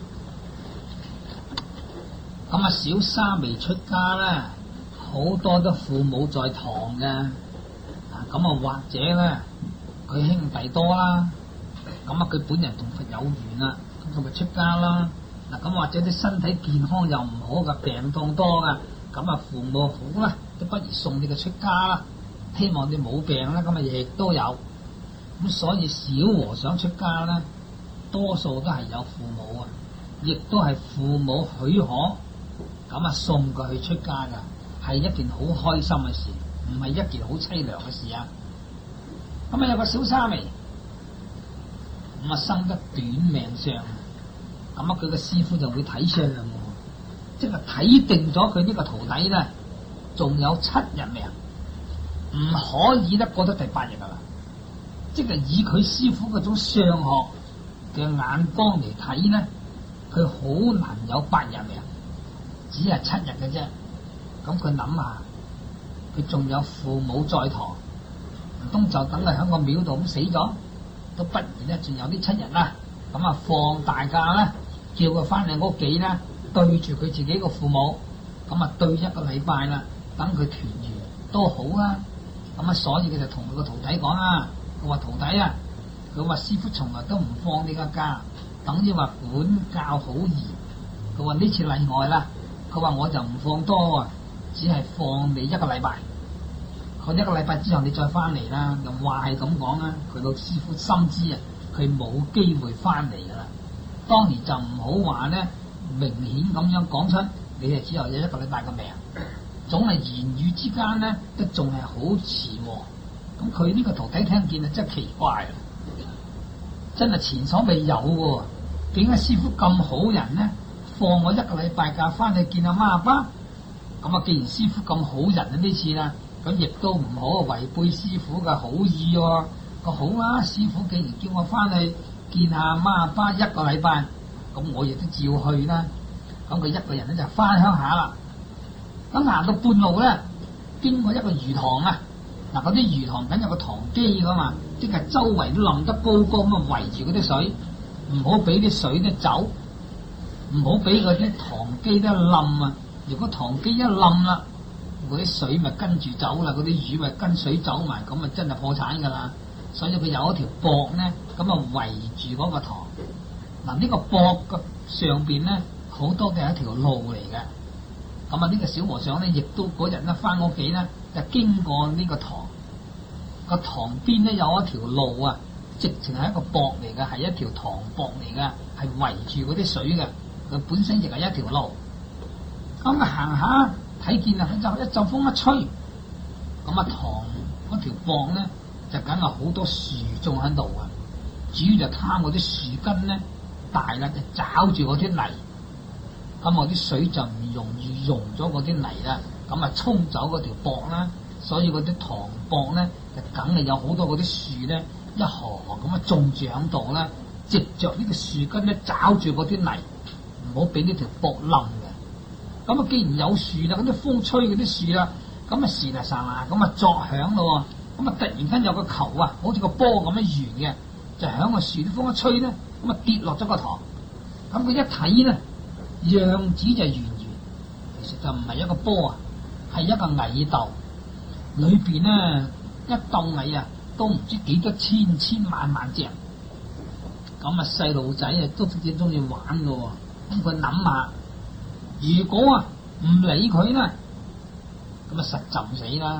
咁啊小沙彌出家咧，好多都父母在堂嘅。咁啊或者咧佢兄弟多啦，咁啊佢本人同佛有緣啦，咁佢咪出家啦。嗱咁或者啲身體健康又唔好嘅，病痛多嘅，咁啊父母好啦，都不如送你個出家啦，希望你冇病啦，咁啊亦都有。咁所以小和尚出家咧，多數都係有父母啊，亦都係父母許可，咁啊送佢去出家噶，係一件好開心嘅事，唔係一件好淒涼嘅事啊。咁啊有個小沙彌，咁啊生得短命相。咁啊，佢個師傅就會睇相，即係睇定咗佢呢個徒弟咧，仲有7日命，唔可以咧過得第8日噶啦。即係以佢師傅嗰種相學嘅眼光嚟睇咧，佢好難有8日命，只係7日嘅啫。咁佢諗下，佢仲有父母在堂，唔通就等佢喺個廟度咁死咗，都不如咧，仲有呢7日啦。咁啊，放大假咧。叫佢翻嚟屋企咧，對住佢自己個父母，咁啊對1個禮拜啦，等佢團圓都好啊。咁啊，所以佢就同佢個徒弟講啊，佢話徒弟啊，佢話師傅從來都唔放你個假，等於話管教好嚴。佢話呢次例外啦，佢話我就唔放多啊，只係放你1個禮拜。佢1個禮拜之後你再翻嚟啦。又話係咁講啊，佢個師傅深知啊，佢冇機會翻嚟噶啦。當然就唔好話咧，明顯咁樣講出，你係只有1個禮拜嘅命，總係言語之間咧，都仲係好遲喎。咁佢呢個徒弟聽見啊，真係奇怪啦，真係前所未有喎。點解師傅咁好人咧，放我1個禮拜假翻去見阿媽阿爸？咁啊，既然師傅咁好人啊，呢次啦，咁亦都唔好違背師傅嘅好意喎。個好啊，師傅既然叫我翻去見下阿媽阿爸1個禮拜，咁我亦都照去啦。咁佢一個人咧就翻鄉下啦。咁行到半路咧，經過一個魚塘啊。嗱，嗰啲魚塘梗有個塘基噶嘛，即係周圍都冧得高高咁啊，圍住嗰啲水，唔好俾啲水咧走，唔好俾嗰啲塘基咧冧啊。如果塘基一冧啦，嗰啲水咪跟住走啦，嗰啲魚咪跟水走埋，咁啊真係破產噶啦。所以佢有一條駁咧，咁啊圍住嗰個塘。嗱，呢個駁嘅上邊咧，好多嘅係一條路嚟嘅。咁啊，呢個小和尚咧，亦都嗰日咧翻屋企咧，就經過呢個塘。個塘邊咧有一條路啊，直情係一個駁嚟嘅，係一條塘駁嚟嘅，係圍住嗰啲水嘅。佢本身亦係一條路。咁啊行下睇見啊，就一陣風一吹，咁啊塘嗰條駁咧，就梗係好多樹種喺度啊！主要就貪嗰啲樹根咧大啦，就抓住嗰啲泥，咁我啲水就唔容易溶咗嗰啲泥啦，咁啊沖走嗰條駁啦，所以嗰啲塘駁咧就梗係有好多嗰啲樹咧一河咁啊種住喺度啦，藉着呢個樹根咧抓住嗰啲泥，唔好俾呢條駁冧嘅。咁啊，既然有樹啦，嗰啲風吹嗰啲樹啦，咁啊時嚟霎啦，咁啊作響咯。咁啊！突然間有個球啊，好似個波咁樣圓嘅，就響個樹啲風一吹咧，咁啊跌落咗個塘。咁佢一睇咧，樣子就圓圓，其實就唔係一個波啊，係一個蟻竇。裏邊咧一竇蟻啊，都唔知幾多千千萬萬隻。咁啊，細路仔啊都幾中意玩嘅喎。咁佢諗下，如果啊唔理佢咧，咁啊實浸死啦。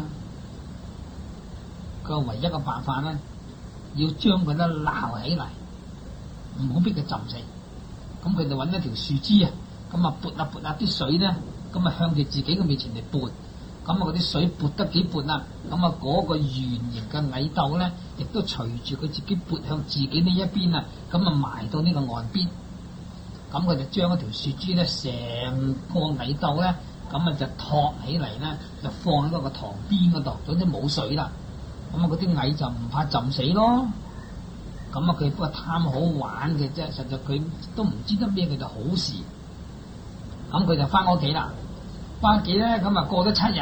佢唯一嘅辦法咧，要將佢咧撈起嚟，唔好俾佢浸死。咁佢就揾一條樹枝啊，咁啊撥下啲水咧，咁啊向住自己嘅面前嚟撥。咁啊嗰啲水撥得幾撥啊，咁啊嗰個圓形嘅蟻竇咧，亦都隨住佢自己撥向自己呢一邊啊，咁啊埋到呢個岸邊。咁佢就將一條樹枝咧，成個蟻竇咧，咁啊就托起嚟咧，就放喺嗰個塘邊嗰度，總之冇水啦。咁啊，嗰啲蟻就唔怕浸死咯。咁啊，佢不過貪好玩嘅啫，實在佢都唔知得咩叫做好事。咁佢就翻屋企啦。 八幾咧，咁啊過咗7日，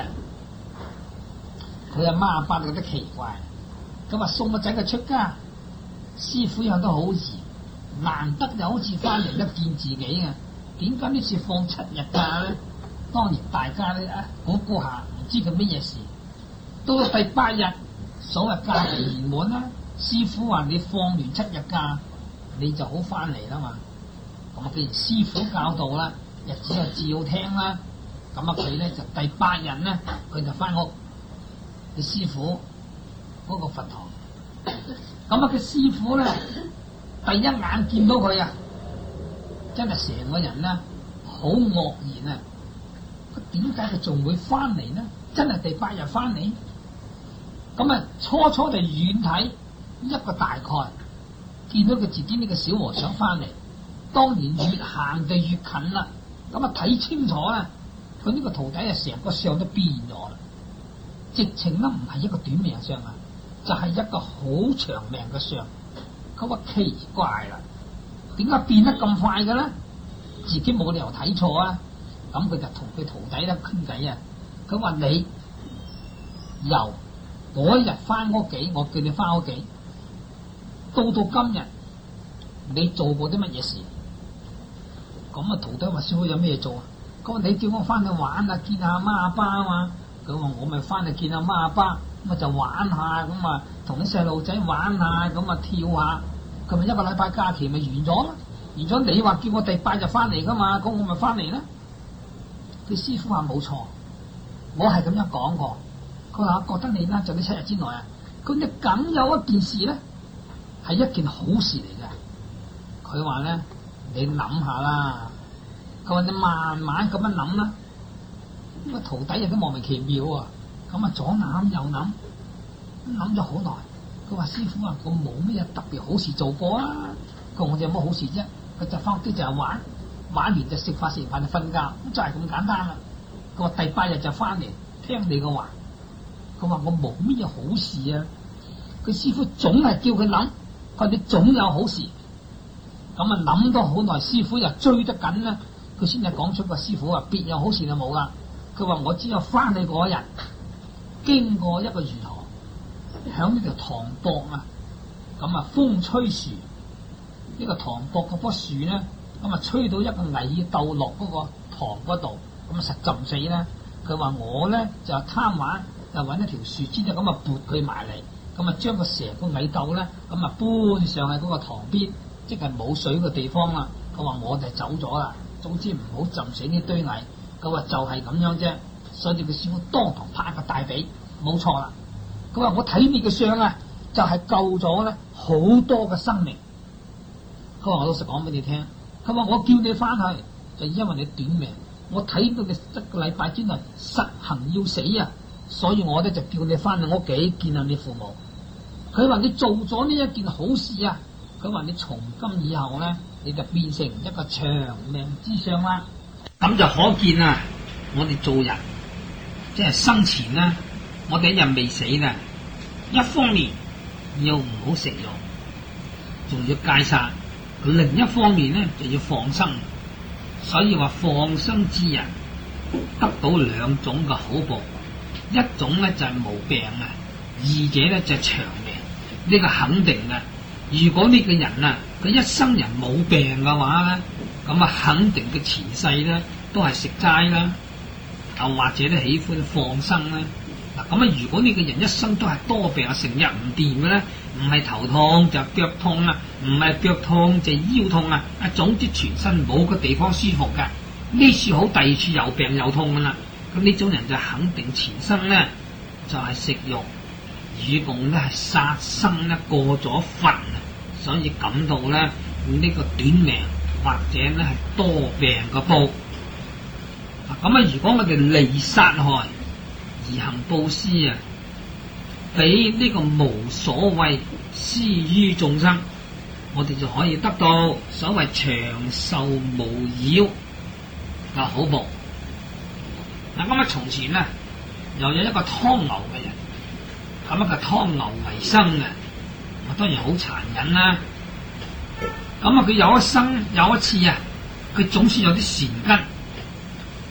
佢阿媽阿爸覺得奇怪，咁啊送個仔佢出家，師傅又都好嚴，難得又好似翻嚟一見自己啊，點解呢次放7日假咧？當然大家咧估下，唔知佢乜嘢事。到第8日，所謂假期圓滿啦，師傅話你放完7日假，你就好翻嚟啦嘛。咁啊，既然師傅教導啦，日子就照聽啦。咁啊，佢咧就第8日咧，佢就翻屋，佢師傅嗰個佛堂。咁啊，佢師傅咧第一眼見到佢啊，真係成個人咧好愕然啊！點解佢仲會翻嚟呢？真係第8日翻嚟。咁啊，初就遠睇一個大概，見到佢自己呢個小和尚翻嚟，當然越行就越近啦。咁啊，睇清楚啦，佢呢個徒弟啊，成個相都變咗啦，直情都唔係一個短命相啊，就係一個好長命嘅相。佢話奇怪啦，點解變得咁快嘅咧？自己冇理由睇錯啊！咁佢就同佢徒弟咧傾偈啊，佢話你由嗰日翻屋企，我叫你翻屋企，到今日你做過啲乜嘢事？咁啊，徒弟話師傅有咩做啊？佢話你叫我翻去玩啊，見下阿媽阿爸啊嘛。佢話我咪翻去見阿媽阿爸，咁啊就玩下，咁啊同啲細路仔玩下，咁啊跳下。佢咪一個禮拜假期咪完咗啦？完咗你話叫我第8日翻嚟噶嘛？咁我咪翻嚟啦。佢師傅話冇錯，我係咁樣講過。佢話覺得你咧就呢7日之內啊，佢你梗有一件事咧係一件好事嚟嘅。佢話咧你諗下啦，佢話你慢慢咁樣諗啦。咁個徒弟亦都莫名其妙啊，咁啊左諗右諗，諗咗好耐。佢話師傅啊，我冇咩特別好事做過啊。佢話我哋有乜好事啫？佢就翻屋企就係玩，玩完就食飯就瞓覺，咁就係咁簡單啦。佢話第8日就翻嚟聽你嘅話。佢話我冇乜嘢好事啊。佢師傅總係叫佢諗，佢話你總有好事。咁啊諗咗好耐，師傅又追得緊啦，佢先至講出個師傅話別有好事就冇啦。佢話我只有翻去嗰日，經過一個魚塘，響呢條塘膊啊，咁啊風吹樹，呢個塘膊嗰棵樹咧，咁啊吹到一個蟻竇落嗰個塘嗰度，咁啊實浸死啦。佢話我咧就貪玩，就揾一條樹枝咧，咁啊撥佢埋嚟，咁啊將個成個蟻竇咧，咁啊搬上去嗰個塘邊，即係冇水嘅地方啦。佢話我就走咗啦，總之唔好浸死呢堆蟻。佢話就係咁樣啫，所以佢師傅當堂拍個大髀，冇錯啦。佢話我睇你嘅相啊，就係救咗咧好多嘅生命。佢話我老實講俾你聽，佢話我叫你翻去就因為你短命，我睇到你1個禮拜之內實行要死啊，所以我咧就叫你翻去屋企見下你父母。佢話你做咗呢一件好事啊，佢話你從今以後咧，你就變成一個長命之相啦。咁就可見啊，我哋做人即係生前咧，我哋一日未死嘅，一方面要唔好食肉，仲要戒殺；另一方面咧就要放生。所以話放生之人得到2種嘅好報，一種咧就係無病啊，二者咧就係長命。呢個肯定嘅。如果呢個人啊，佢一生人冇病嘅話咧，咁啊肯定嘅前世咧都係食齋啦，又或者咧喜歡放生啦。嗱咁啊，如果呢個人一生都係多病，成日唔掂嘅咧，唔係頭痛就腳痛啊，唔係腳痛就腰痛啊，總之全身冇個地方舒服嘅，呢處好，第二處又病又痛噶啦。咁呢種人就肯定前生咧就係食肉，與共咧係殺生咧過咗份，所以感到咧呢個短命或者咧係多病嘅報。咁啊，如果我哋離殺害而行布施啊，俾呢個無所謂施於眾生，我哋就可以得到所謂長壽無擾嘅好報。嗱，咁啊，從前咧又有一個劏牛嘅人，咁一個劏牛為生嘅，當然好殘忍啦。咁啊，佢有一次啊，佢總算有啲善根，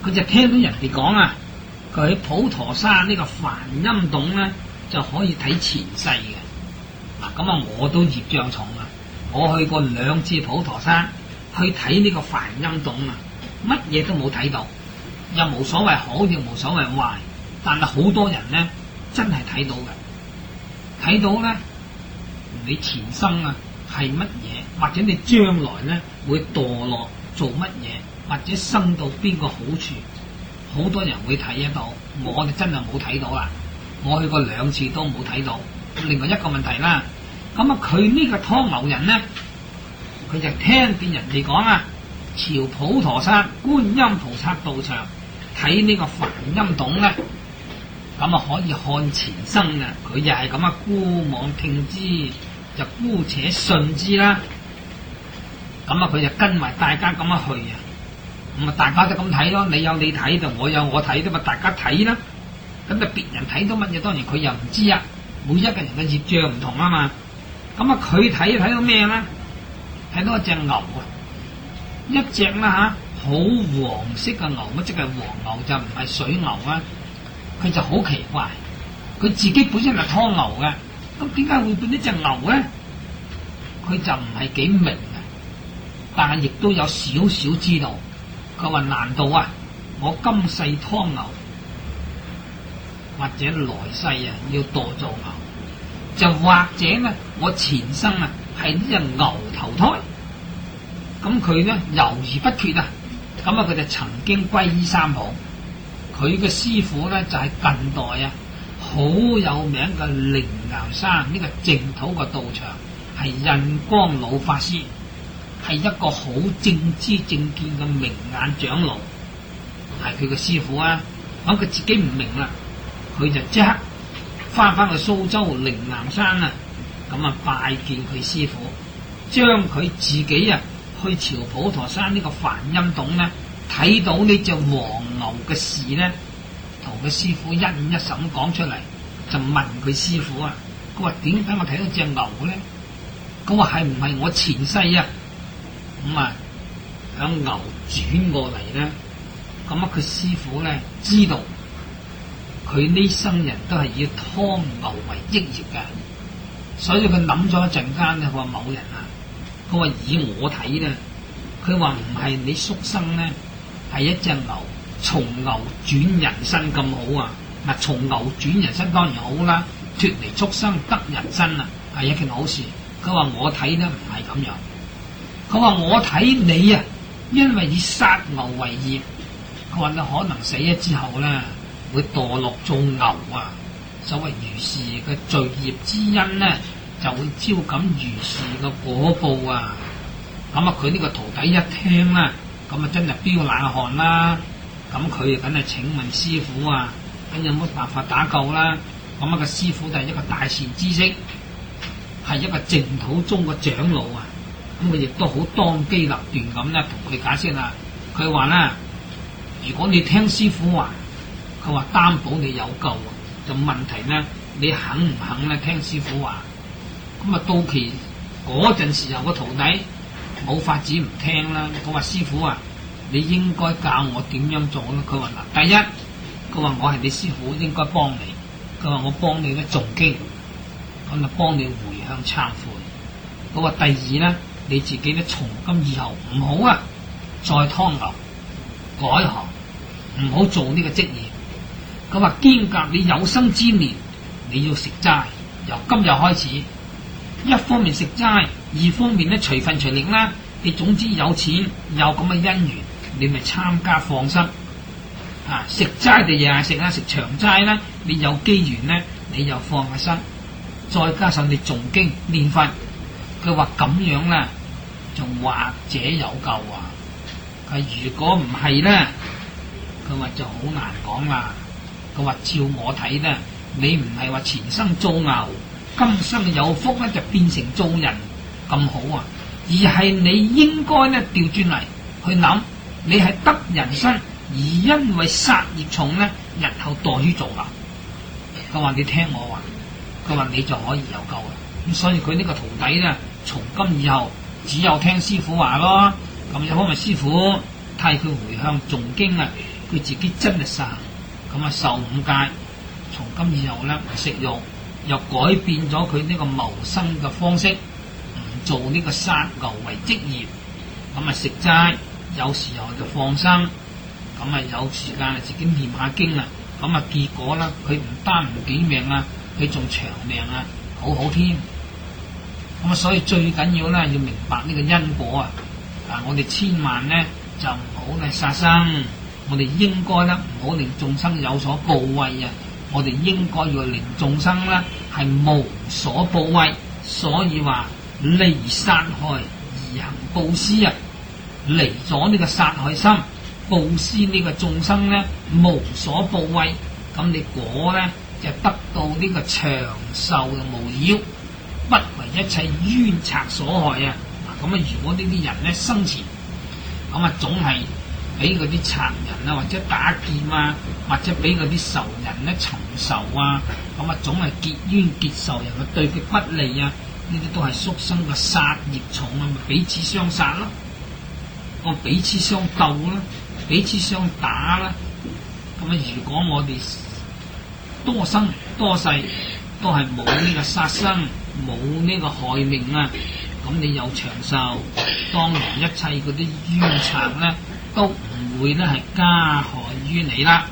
佢就聽到人哋講啊，佢喺普陀山呢個梵音洞咧就可以睇前世嘅。嗱，咁啊我都業障重啊，我去過2次普陀山去睇呢個梵音洞啊，乜嘢都冇睇到，又冇所謂好，又冇所謂壞，但係好多人咧真係睇到嘅，睇到咧你前生啊係乜嘢，或者你將來咧會墮落做乜嘢，或者生到邊個好處，好多人會睇得到，我哋真係冇睇到啦，我去過2次都冇睇到。另外一個問題啦，咁啊佢呢個湯牛人咧，佢就聽見人哋講啊，朝普陀山觀音菩薩道場睇呢個梵音洞咧，咁啊可以看前生啊，佢又係咁啊姑妄聽之，就姑且信之啦。咁啊佢就跟埋大家咁樣去啊，咁啊大家都咁睇咯，你有你睇就我有我睇，咁啊大家睇啦。咁就別人睇到乜嘢，當然佢又唔知啊，每一個人嘅業障唔同啊嘛。咁啊佢睇到咩咧？睇到一隻牛啊，一隻啦吓，好黃色嘅牛，乜即係黃牛就唔係水牛啊。佢就好奇怪，佢自己本身係湯牛嘅，咁點解會變呢隻牛咧？佢就唔係幾明嘅，但係亦都有少少知道。佢話難道啊，我今世湯牛，或者來世啊要墮做牛，就或者咧我前生啊係呢隻牛投胎。咁佢咧猶豫不決啊，咁啊佢就曾經皈依三寶。佢嘅師傅咧就係近代啊好有名嘅靈岩山呢個淨土嘅道場，係印光老法師，係一個好正知正見嘅明眼長老，係佢嘅師傅啊。咁佢自己唔明啦，佢就即刻翻去蘇州靈岩山啊，咁啊拜見佢師傅，將佢自己啊去朝普陀山呢個梵音洞咧睇到呢隻黃牛嘅事咧，同佢師傅一五一十咁講出嚟，就問佢師傅啊，佢話點解我睇到隻牛咧？佢話係唔係我前世啊？咁啊響牛轉過嚟咧，咁啊佢師傅咧知道佢呢生人都係以湯牛為職業嘅，所以佢諗咗一陣間咧，佢話某人啊，佢話以我睇咧，佢話唔係你宿生咧係一隻牛從牛轉人身咁好啊！嗱，從牛轉人身當然好啦，脫離畜生得人身啊，係一件好事。佢話我睇咧唔係咁樣，佢話我睇你啊，因為以殺牛為業，佢話你可能死咗之後咧會墮落做牛啊，所謂如是嘅罪業之因咧就會招感如是嘅果報啊！咁啊佢呢個徒弟一聽啦，咁啊真係飆冷汗啦！咁佢啊梗係請問師傅啊，咁有乜辦法打救啦？咁啊個師傅就係一個大善知識，係一個淨土宗嘅長老啊！咁佢亦都好當機立斷咁咧同佢解釋啦。佢話咧，如果你聽師傅話，佢話擔保你有救，就問題咧，你肯唔肯咧聽師傅話？咁啊到期嗰陣時候個徒弟冇法子唔聽啦。佢話師傅啊，你應該教我點樣做咧？佢話嗱，第一，佢話我係你師傅，應該幫你。佢話我幫你咧誦經，咁就幫你回向懺悔。佢話第二咧，你自己咧從今以後唔好啊再湯牛，改行，唔好做呢個職業。佢話兼夾你有生之年你要食齋，由今日開始，一方面食齋，二方面咧隨份隨力啦。你總之有錢有咁嘅姻緣，你咪參加放生啊！食齋就日日食啦，食長齋啦。你有機緣咧，你又放下生，再加上你誦經念佛。佢話咁樣咧，仲或者有救啊！佢如果唔係咧，佢話就好難講啦。佢話照我睇咧，你唔係話前生做牛，今生有福咧就變成做人咁好啊，而係你應該咧調轉嚟去諗，你係得人身，而因為殺業重咧，日後墮於做牛。佢話你聽我話，佢話你就可以有救啦。咁所以佢呢個徒弟咧，從今以後只有聽師傅話咯。咁有方面師傅替佢回向誦經啊，佢佢自己真係實行，咁啊受五戒，從今以後咧唔食肉，又改變咗佢呢個謀生嘅方式，唔做呢個殺牛為職業，咁啊食齋，有時候就放生，咁啊有時間啊自己念下經啊，咁啊結果咧佢唔單唔幾命啊，佢仲長命啊，好好添。咁啊所以最緊要咧要明白呢個因果啊！我哋千萬咧就唔好咧殺生，我哋應該咧唔好令眾生有所怖畏啊！我哋應該要令眾生咧係無所怖畏，所以話離殺害而行布施啊！離咗呢個殺害心，布施呢個眾生咧無所怖畏，咁你果咧就得到呢個長壽無擾，不為一切冤賊所害啊！咁啊，如果呢啲人咧生前咁啊，總係俾嗰啲賊人啊，或者打劍啊，或者俾嗰啲仇人咧尋仇啊，咁啊，總係結冤結仇，人啊對佢不利啊，呢啲都係畜生嘅殺業重啊，咪彼此相殺咯，我彼此相鬥啦，彼此相打啦。咁啊，如果我哋多生多世都係冇呢個殺生，冇呢個害命啊，咁你有長壽，當然一切嗰啲冤賊咧都唔會咧係加害於你啦。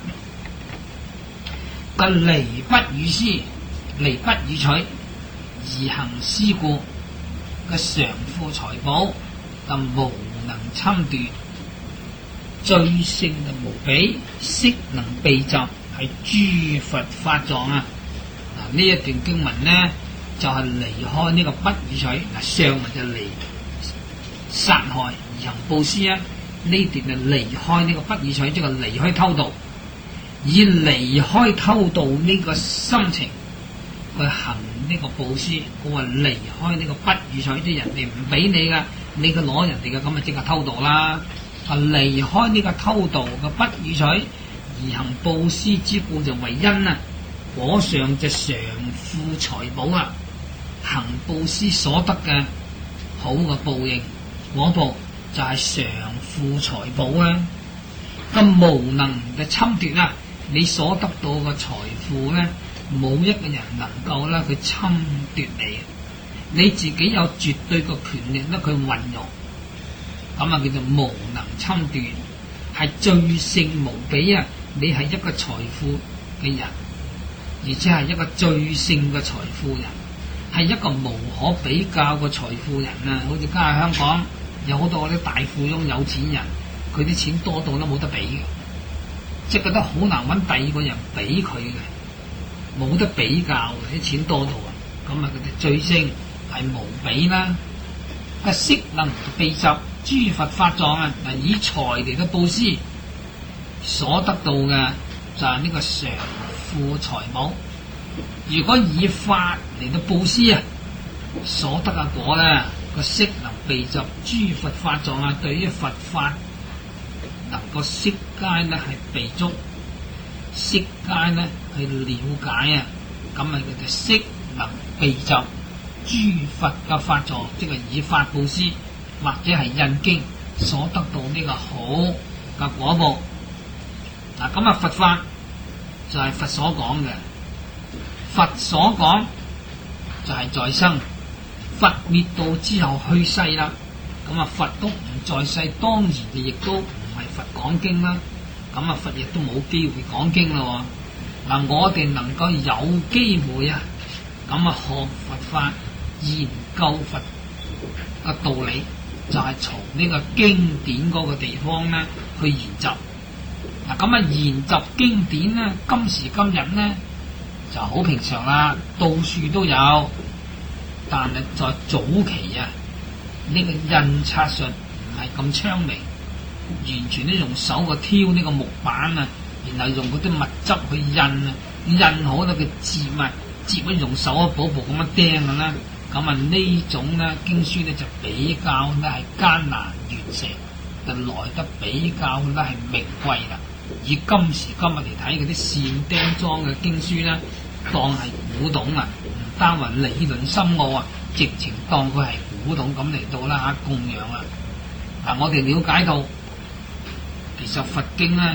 個離不與施，離不與取，而行施故，個常富財寶，就無能侵奪，最勝就無比，悉能備集，係諸佛法藏啊！嗱，呢一段經文咧就係離開呢個不與取，嗱上文就離殺害而行布施啊，呢段就離開呢個不與取，即係離開偷盜，以離開偷盜呢個心情去行呢個布施。我話離開呢個不與取，即係人哋唔俾你噶，你去攞人哋嘅，咁咪即係偷盜啦。啊，離開呢個偷盜嘅不與取而行布施之故，就為因啊，果上就常富財寶啊。行布施所得嘅好嘅報應，果報就係常富財寶啊！咁無能嘅侵奪啊，你所得到嘅財富咧，冇一個人能夠咧去侵奪你，你自己有絕對嘅權力咧去運用，咁啊叫做無能侵奪，係最勝無比啊！你係一個財富嘅人，而且係一個最勝嘅財富人。係一個無可比較嘅財富人啊！好似家下香港有好多嗰啲大富翁、有錢人，佢啲錢多到都冇得比嘅，即係覺得好難揾第二個人比佢嘅，冇得比較嘅，啲錢多到啊！咁啊，佢哋最升係無比啦。啊，悉能備集諸佛法藏啊！嗱，以財嚟到布施所得到嘅就係呢個常富財寶。如果以法嚟到布施啊，所得嘅果咧，個悉能備集諸佛法藏啊，對於佛法能夠悉皆咧係備足，悉皆咧去了解啊，咁咪佢哋悉能備集諸佛嘅法藏，即係以法布施或者係印經所得到呢個好嘅果報。嗱，咁啊佛法就係佛所講嘅。佛所講就係在生，佛滅度之後去世啦，咁啊佛都唔在世，當然亦都唔係佛講經啦，咁啊佛亦都冇機會講經啦。嗱，我哋能夠有機會啊，咁啊學佛法、研究佛嘅道理，就係從呢個經典嗰個地方咧去研習。嗱，咁啊研習經典咧，今時今日咧就好平常啦，到處都有。但係在早期啊，呢個印刷術唔係咁昌明，完全都用手個挑呢個木板啊，然後用嗰啲墨汁去印啊，印好啦佢摺啊，摺咗用手一步步咁樣釘嘅啦。咁啊呢種咧經書咧就比較咧係艱難完成，就來得比較咧係名貴啦。以今時今日嚟睇嗰啲線釘裝嘅經書咧，當係古董啊，唔單話理論深奧啊，直情當佢係古董咁嚟到啦供養啊。嗱，我哋了解到，其實佛經咧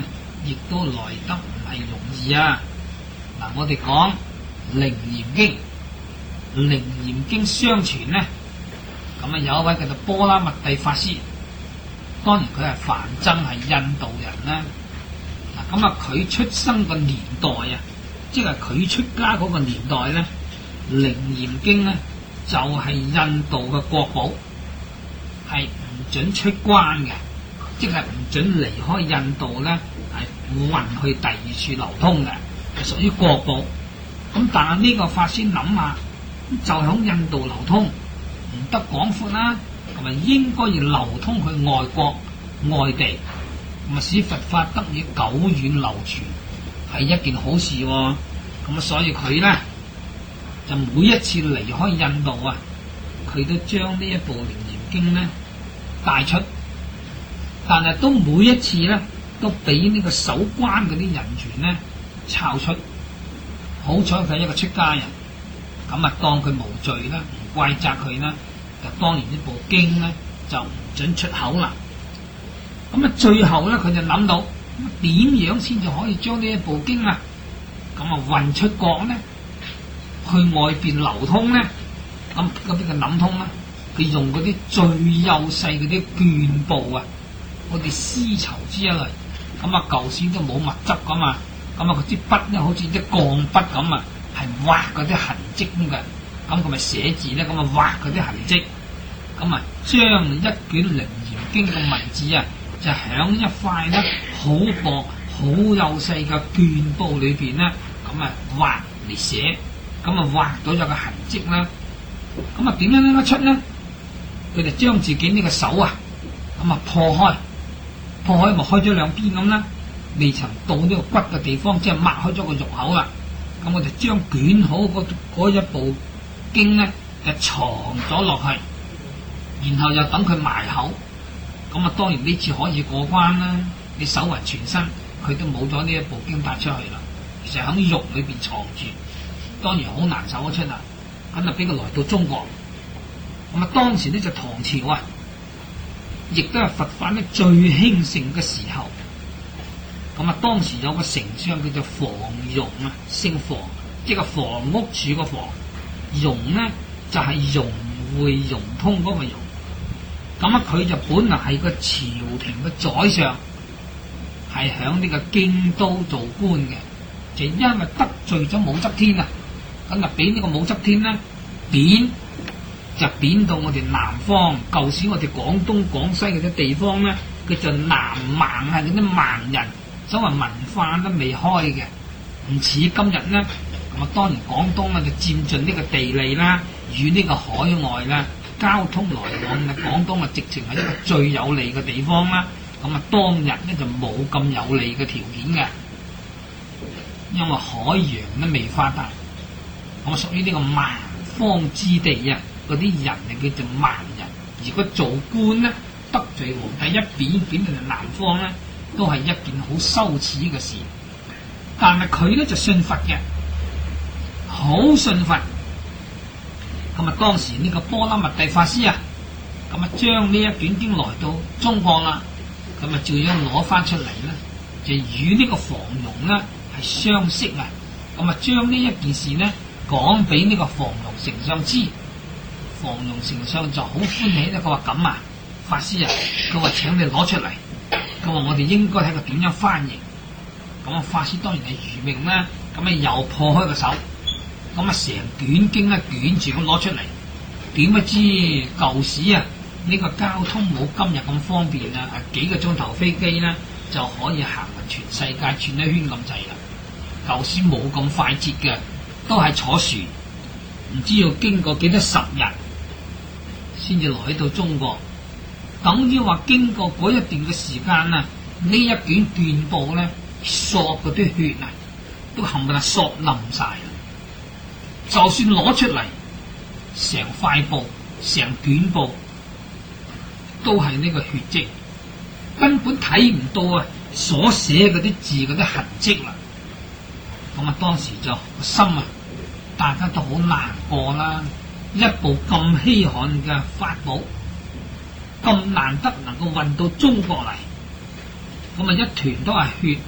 亦都來得唔係容易啊！嗱，我哋講《楞嚴經》，《楞嚴經》相傳呢，咁啊有一位叫做波拉蜜蒂法師，當然佢係梵僧，係印度人啦。嗱，咁啊佢出生個年代啊，即係佢出家嗰個年代咧，《楞嚴經》呢就係印度嘅國寶，係唔准出關嘅，即係唔准離開印度咧，係運去第二處流通嘅，係屬於國寶。咁但係呢個法師諗下，就響印度流通唔得廣闊啦，係咪應該要流通去外國外地，咁啊使佛法得以久遠流傳，係一件好事喎。咁啊，所以佢咧就每一次離開印度啊，佢都將呢一部《楞嚴經》咧帶出，但係都每一次咧都俾呢個守關嗰啲人員咧抄出。好彩佢係一個出家人，咁啊當佢無罪啦，唔怪責佢啦。就當然呢部經咧就唔准出口啦。咁啊最後咧佢就諗到點樣先至可以將呢一部經啊咁啊運出國咧，去外邊流通咧。咁邊個諗通啦？佢用嗰啲最幼細嗰啲絹布啊，嗰啲絲綢之一類。咁啊舊時都冇物質噶嘛。咁啊，佢支筆咧，好似啲鋼筆咁啊，係畫嗰啲痕跡咁嘅。咁佢咪寫字咧，咁啊畫嗰啲痕跡。咁啊，將一卷《楞嚴經》嘅文字啊，就響一塊咧好薄、好幼細嘅絹布裏邊咧，咁啊畫嚟寫。咁啊畫到有個痕跡啦。咁啊點樣拎得出咧？佢就將自己呢個手啊，咁啊破開咪開咗兩邊咁啦。未曾到呢個骨嘅地方，即係擘開咗個肉口啦。咁我就將捲好嗰一部經咧，就藏咗落去，然後又等佢埋口。咁啊，當然呢次可以過關啦。你手雲全身，佢都冇咗呢一部經帶出去啦。其實喺肉裏邊藏住，當然好難走得出啦。咁啊，俾佢來到中國。咁啊，當時呢就唐朝啊，亦都係佛法咧最興盛嘅時候。咁啊，當時有個丞相叫做房容啊，姓房，即係房屋處個房，容咧就係融會融通嗰個融。咁啊，佢就本來係個朝廷嘅宰相，係響呢個京都做官嘅，就因為得罪咗武則天啊，咁啊俾呢個武則天咧貶，就貶到我哋南方。舊時我哋廣東廣西嗰啲地方咧，佢就南蠻啊，嗰啲蠻人。所謂文化都未開嘅，唔似今日咧。咁啊，當然廣東咧就佔盡呢個地利啦，與呢個海外啦交通來往嘅廣東啊，直情係一個最有利嘅地方啦。咁啊，當日咧就冇咁有利嘅條件嘅，因為海洋都未發達，咁啊屬於呢個蠻荒之地啊，嗰啲人啊叫做蠻人。如果做官咧得罪皇帝一貶到南方咧，都係一件好羞恥嘅事。但係佢咧就信佛嘅，好信佛。咁啊，當時呢個波拉蜜蒂法師啊，咁啊將呢一卷經來到中國啦，咁啊照樣攞翻出嚟咧，就與呢個房容咧係相識啊。咁啊將呢一件事咧講俾呢個房容丞相知，房容丞相就好歡喜咧。佢話咁啊，法師啊，佢話請你攞出嚟。佢話我哋應該睇佢點樣翻譯。咁啊，法師當然係愚命啦。咁啊，又破開個手，咁啊，成卷經咧捲住咁攞出嚟。點不知舊時啊，呢個交通冇今日咁方便啊，幾個鐘頭飛機咧就可以行勻全世界轉一圈咁滯啦。舊時冇咁快捷嘅，都係坐船，唔知要經過幾多10日先至來到中國。等於話經過嗰一段嘅時間啊，呢一卷絹布咧，索嗰啲血啊，都冚唪唥索冧晒。就算攞出嚟，成塊布、成卷布都係呢個血跡，根本睇唔到啊所寫嗰啲字嗰啲痕跡啦。咁啊，當時就心啊，大家都好難過啦。一部咁稀罕嘅法寶，咁難得能夠運到中國嚟，咁啊一團都係血，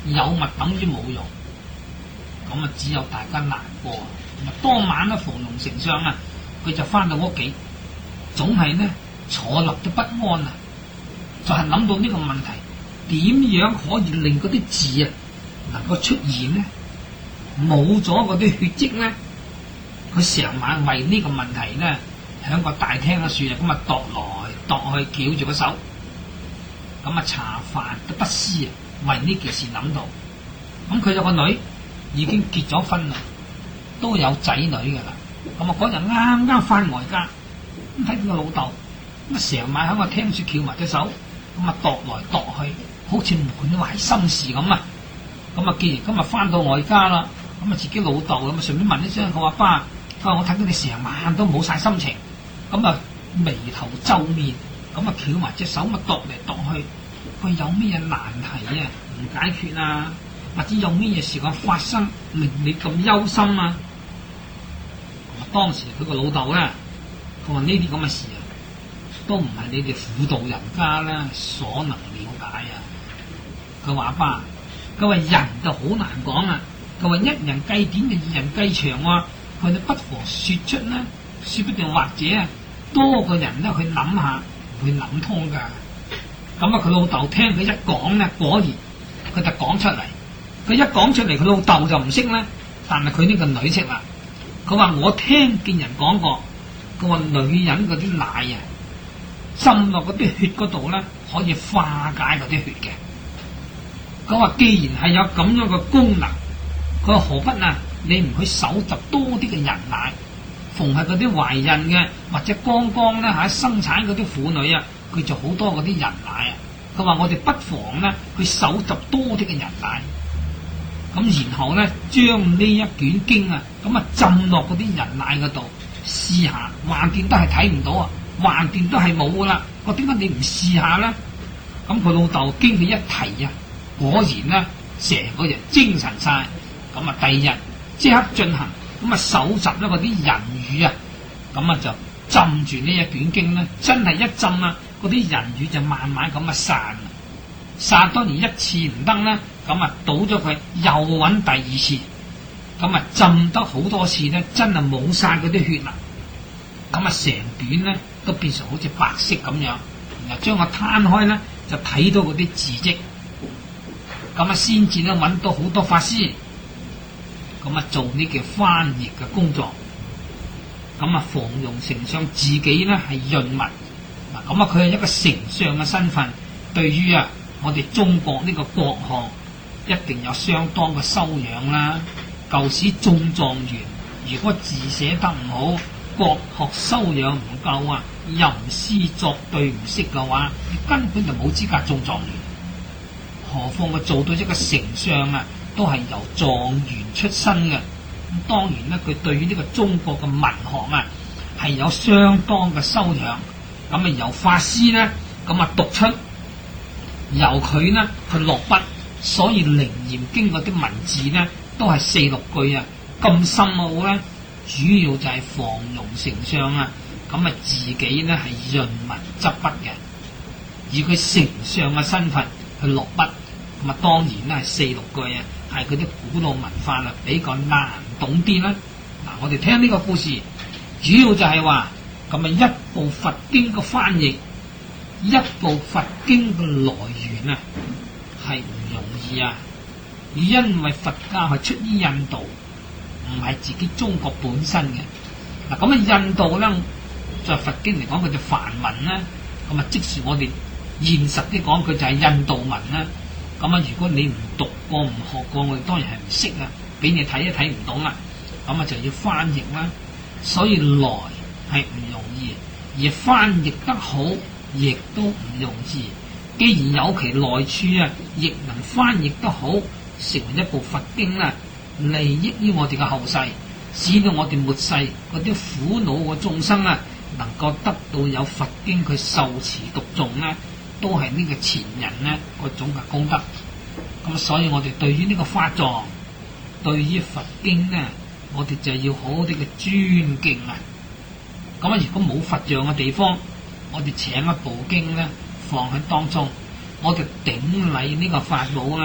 有物等於冇用，咁啊只有大家難過。當晚咧，馮龍丞相啊，佢就翻到屋企，總係呢坐立咗不安啊，就係諗到呢個問題，點樣可以令嗰啲字啊能夠出現呢？冇咗嗰啲血跡呢？佢成晚為呢個問題呢，喺個大廳嘅樹啊，咁啊踱來踱去，翹住個手，咁啊茶飯都不思啊，為呢件事諗到。咁佢有個女已經結咗婚啦，都有仔女噶啦。咁啊嗰日啱啱翻外家，咁睇見個老豆咁啊成晚喺個廳樹翹埋隻手，咁啊踱來踱去，好似滿懷心事咁啊。咁啊既然今日翻到外家啦，咁啊自己老豆咁啊順便問一聲，佢話爸，佢話我睇到你成晚都冇晒心情，咁啊眉頭皺面，咁啊翹埋隻手咪踱嚟踱去，佢有咩難題啊唔解決啊，或者有咩嘢事況發生令你咁憂心啊？當時佢個老豆咧，佢話呢啲咁嘅事啊，都唔係你哋輔導人家咧所能了解啊。佢話爸，佢話人就好難講啊。佢話一人計點就二人計長啊。佢哋不妨說出啦，說不定或者啊多個人咧去諗下，會諗通噶。咁啊，佢老豆聽佢一講咧，果然佢就講出嚟。佢一講出嚟，佢老豆就唔識咧，但係佢呢個女識啦。佢話我聽見人講過，佢話女人嗰啲奶啊，浸落嗰啲血嗰度咧，可以化解嗰啲血嘅。佢話既然係有咁樣嘅功能，佢話何不啊？你唔去搜集多啲嘅人奶，逢係嗰啲懷孕嘅或者剛剛咧喺生產嗰啲婦女啊，佢就好多嗰啲人奶啊。佢話我哋不妨咧去搜集多啲嘅人奶。咁然後咧，將呢一卷經啊，咁啊浸落嗰啲人奶嗰度試下，橫掂都係睇唔到啊，橫掂都係冇噶啦。我點解你唔試下咧？咁佢老豆經佢一提啊，果然咧成個人精神晒。咁啊，第二日即刻進行，咁啊搜集咗嗰啲人語啊，咁啊就浸住呢一卷經咧，真係一浸啊，嗰啲人語就慢慢咁啊散。散當然一次唔得啦，咁啊倒咗佢，又揾第二次，咁啊浸得好多次咧，真係冇晒嗰啲血啦，咁啊成卷咧都變成好似白色咁樣，然後將佢攤開咧，就睇到嗰啲字跡，咁啊先至咧揾到好多法師，咁啊做呢個翻譯嘅工作，咁啊馮龍丞相自己咧係潤物，嗱咁啊佢係一個丞相嘅身份，對於啊我哋中國呢個國學一定有相當嘅修養啦。舊時中狀元如果字寫得唔好，國學修養唔夠啊，吟詩作對唔識嘅話，你根本就冇資格中狀元。何況佢做到一個丞相啊，都係由狀元出身嘅。咁當然咧，佢對於呢個中國嘅文學啊係有相當嘅修養。咁啊由法師咧咁啊讀出。由佢呢去落筆，所以《楞嚴經》嗰啲文字呢都係4-6句啊，咁深奧咧，主要就係馮龍丞相啊，咁啊自己呢係潤文執筆嘅，以佢丞相嘅身份去落筆，咁啊當然咧係4-6句啊，係佢啲古老文化啊比較難懂啲啦。嗱，我哋聽呢個故事，主要就係話咁啊一部佛經嘅翻譯。一部佛經嘅來源啊，係唔容易啊！因為佛教係出於印度，唔係自己中國本身嘅。嗱咁啊，印度咧，在佛經嚟講，佢就梵文啦。咁啊，即使我哋現實啲講，佢就係印度文啦。咁啊，如果你唔讀過、唔學過，我哋當然係唔識啊，俾你睇都睇唔懂啦。咁啊，就要翻譯啦。所以來係唔容易，而翻譯得好。亦都唔容易，既然有其來處啊，亦能翻譯得好，成為一部佛經啊，利益於我哋嘅後世，使到我哋末世嗰啲苦惱嘅眾生啊，能夠得到有佛經佢受持讀誦咧，都係呢個前人咧嗰種嘅功德。咁所以我哋對於呢個法藏，對於佛經咧，我哋就要好好啲嘅尊敬啊。咁啊，如果冇佛像嘅地方，我哋請一部經咧放喺當中，我哋頂禮呢個法寶咧，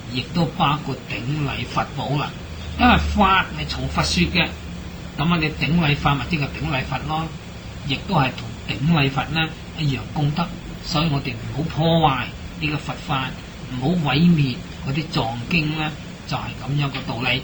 亦都包括頂禮佛寶啦。因為法係從佛說嘅，咁啊你頂禮法咪即係頂禮佛咯，亦都係同頂禮佛呢一樣功德。所以我哋唔好破壞呢個佛法，唔好毀滅嗰啲藏經咧，就係咁樣嘅道理。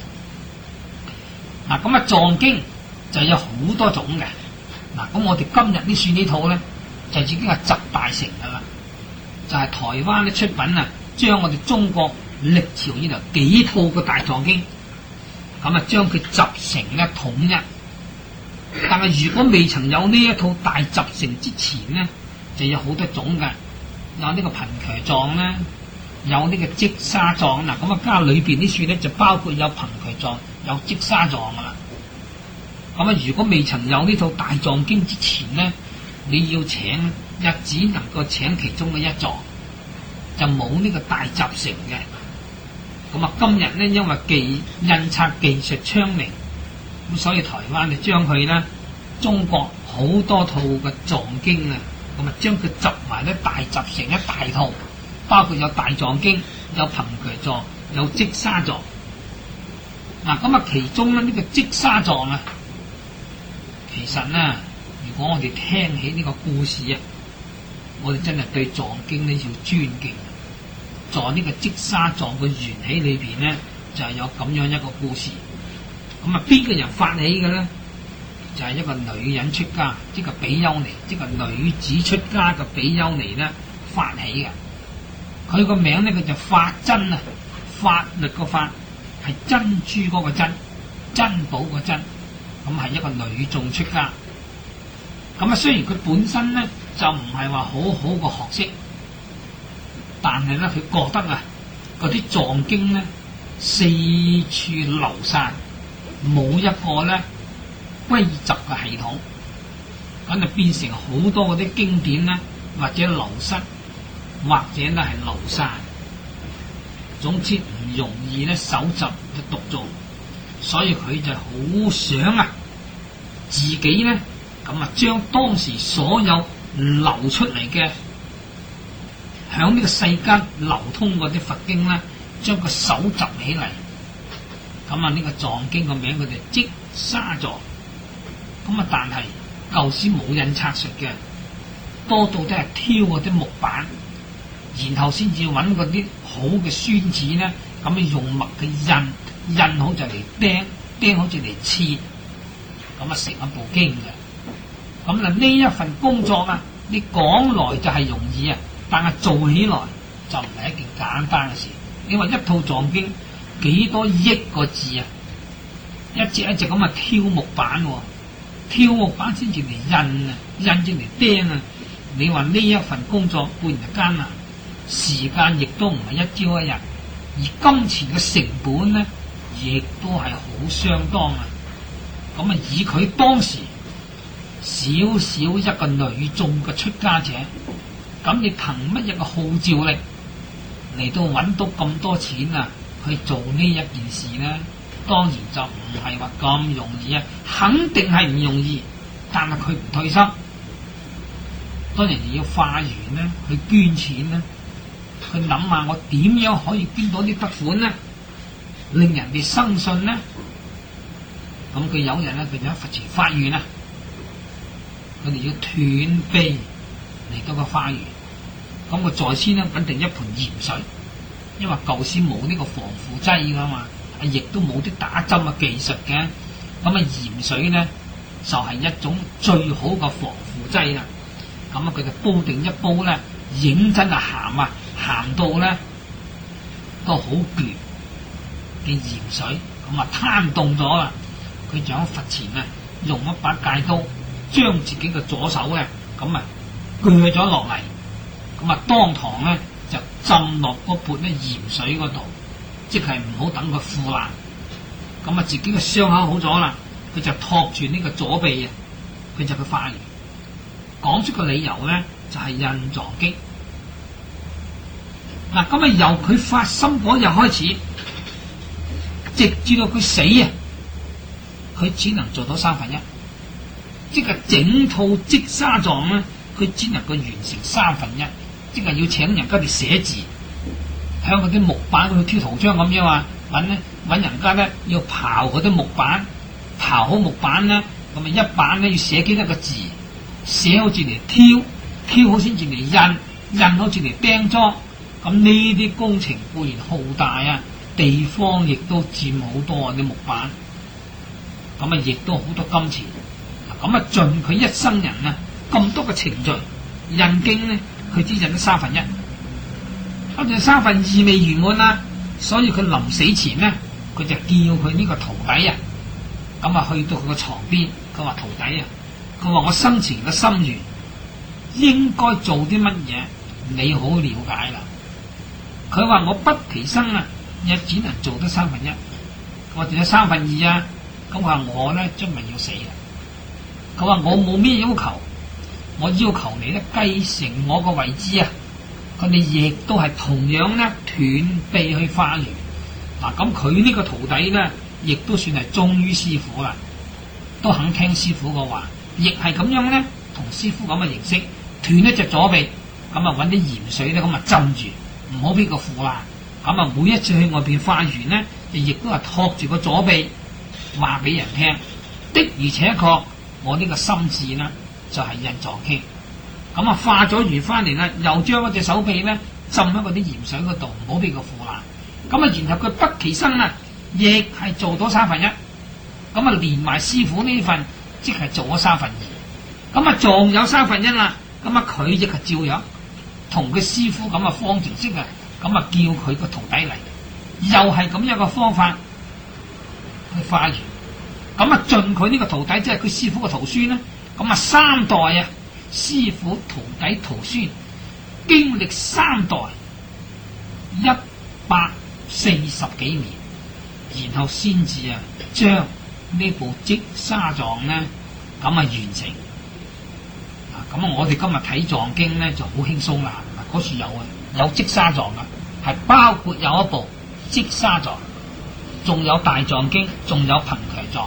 嗱，咁啊藏經就有好多種嘅。嗱，咁我哋今日呢算呢套咧，就已經係集大成噶啦，就係台灣啲出品啊，將我哋中國歷朝以來幾套嘅大藏經，咁啊將佢集成咧統一。但係如果未曾有呢一套大集成之前咧，就有好多種嘅，有呢個頻伽藏咧，有呢個積沙藏。嗱，咁啊加裏邊啲書咧就包括有頻伽藏、有積沙藏噶啦。咁啊，如果未曾有呢套大藏經之前咧，你要請亦只能夠請其中嘅一藏，就冇呢個大集成嘅。咁啊，今日咧因為印刷技術昌明，咁所以台灣就將佢咧中國好多套嘅藏經啊，咁啊將佢集埋咧大集成一大套，包括有大藏經、有頻伽藏、有積沙藏。嗱，咁啊其中咧呢個積沙藏啊，其實咧如果我哋聽起呢個故事啊，我哋真係對藏經呢要尊敬。在呢個積沙藏嘅緣起裏邊咧，就係有咁樣一個故事。咁啊邊個人發起嘅咧？就係一個女人出家，即係比丘尼，即係女子出家嘅比丘尼咧發起嘅。佢個名咧佢就法真啊，法律個法係珍珠嗰個珍，珍寶個珍，咁係一個女眾出家。咁啊雖然佢本身咧就唔係話好好個學識，但係咧佢覺得啊嗰啲藏經咧四處流散，冇一個咧歸集嘅系統，咁就變成好多嗰啲經典咧或者流失，或者咧係流散，總之唔容易咧搜集嘅讀誦，所以佢就好想啊自己咧咁啊將當時所有流出嚟嘅響呢個世間流通嗰啲佛經咧，將佢搜集起嚟。咁啊呢個藏經個名佢哋積沙藏。咁啊但係舊時冇印刷術嘅，多數都係挑嗰啲木板，然後先至揾嗰啲好嘅宣紙咧，咁啊用墨嘅印好就嚟釘好就嚟刺，咁啊成一部經嘅。咁啊呢一份工作啊，你講來就係容易啊，但係做起來就唔係一件簡單嘅事。因為一套藏經幾多億個字啊，一隻一隻咁啊挑木板，挑木板先至嚟印啊，印先嚟釘啊。你話呢一份工作固然係艱難，時間亦都唔係一朝一日，而金錢嘅成本咧，亦都係好相當啊。咁啊，以佢當時少少一個女眾嘅出家者，咁你憑乜嘢嘅號召力嚟到揾到咁多錢啊？去做呢一件事咧，當然就唔係話咁容易啊，肯定係唔容易。但係佢唔退心，當然要化緣咧，去捐錢咧，去諗下我點樣可以捐到啲得款咧，令人哋生信咧。咁佢有人咧，佢就喺佛前發願啊，佢哋要斷臂嚟到個化緣。咁佢在先咧揾定一盆鹽水，因為舊時冇呢個防腐劑噶嘛，亦都冇啲打針嘅技術嘅。咁啊鹽水咧就係一種最好嘅防腐劑啦。咁啊佢就煲定一煲咧，認真啊鹹到咧都好攰嘅鹽水，咁啊攤凍咗啦。佢就喺佛前啊，用一把戒刀將自己嘅左手咧咁啊鋸咗落嚟，咁啊當堂咧就浸落嗰缽咧鹽水嗰度，即係唔好等佢腐爛。咁啊自己嘅傷口好咗啦，佢就托住呢個左臂啊，佢就去化緣。講出個理由咧就係印藏經。嗱，咁啊由佢發心嗰日開始，直至到佢死啊，佢只能做到3分1，即係整套積沙藏咧，佢只能夠完成3分1，即係要請人家哋寫字，響喺嗰啲木板嗰度挑圖章咁樣啊，揾人家咧要刨嗰啲木板，刨好木板咧，咁啊一板咧要寫幾多個字，寫好似嚟挑好先至嚟印好似嚟釘裝。咁呢啲工程固然浩大啊，地方亦都佔好多啊啲木板，咁啊亦都好多金錢。咁啊盡佢一生人啊咁多嘅程序，印經咧佢只印咗1/3，跟住2/3未完滿啦，所以佢臨死前咧，佢就叫佢呢個徒弟啊，咁啊去到佢個床邊，佢話徒弟啊，佢話我生前嘅心願應該做啲乜嘢，你好了解啦。佢話我不其生啊，亦只能做得1/3，我仲有2/3啊。咁話我咧將咪要死啦。佢話我冇咩要求，我要求你咧繼承我個位置啊。佢哋亦都係同樣咧斷臂去化緣。嗱，咁佢呢個徒弟咧，亦都算係忠於師傅啦，都肯聽師傅嘅話，亦係咁樣咧同師傅咁嘅形式斷一隻左臂，咁啊揾啲鹽水咧咁啊浸住。唔好俾個腐爛，咁啊每一次去外邊化緣咧，亦都係托住個左臂，話俾人聽的，而且確我呢個心志呢就係印藏經，咁啊化咗緣翻嚟啦，又將嗰隻手臂咧浸喺嗰啲鹽水嗰度，唔好俾個腐爛，咁啊然後佢不其生啊，亦係做到1/3，咁啊連埋師傅呢份，即係做咗2/3，咁啊仲有1/3啦，咁啊佢亦係照樣。同佢師傅咁嘅方程式啊，咁啊叫佢個徒弟嚟，又係咁樣嘅方法去化緣，咁啊盡佢呢個徒弟即係佢師傅嘅徒孫啦，咁啊3代啊，師傅徒弟徒孫經歷3代140幾年，然後先至啊將呢部積沙藏咧咁啊完成。咁啊！我哋今日睇藏經咧就好輕鬆啦。嗰處有積沙藏噶，係包括有一部積沙藏，仲有大藏經，仲有憑蘆藏。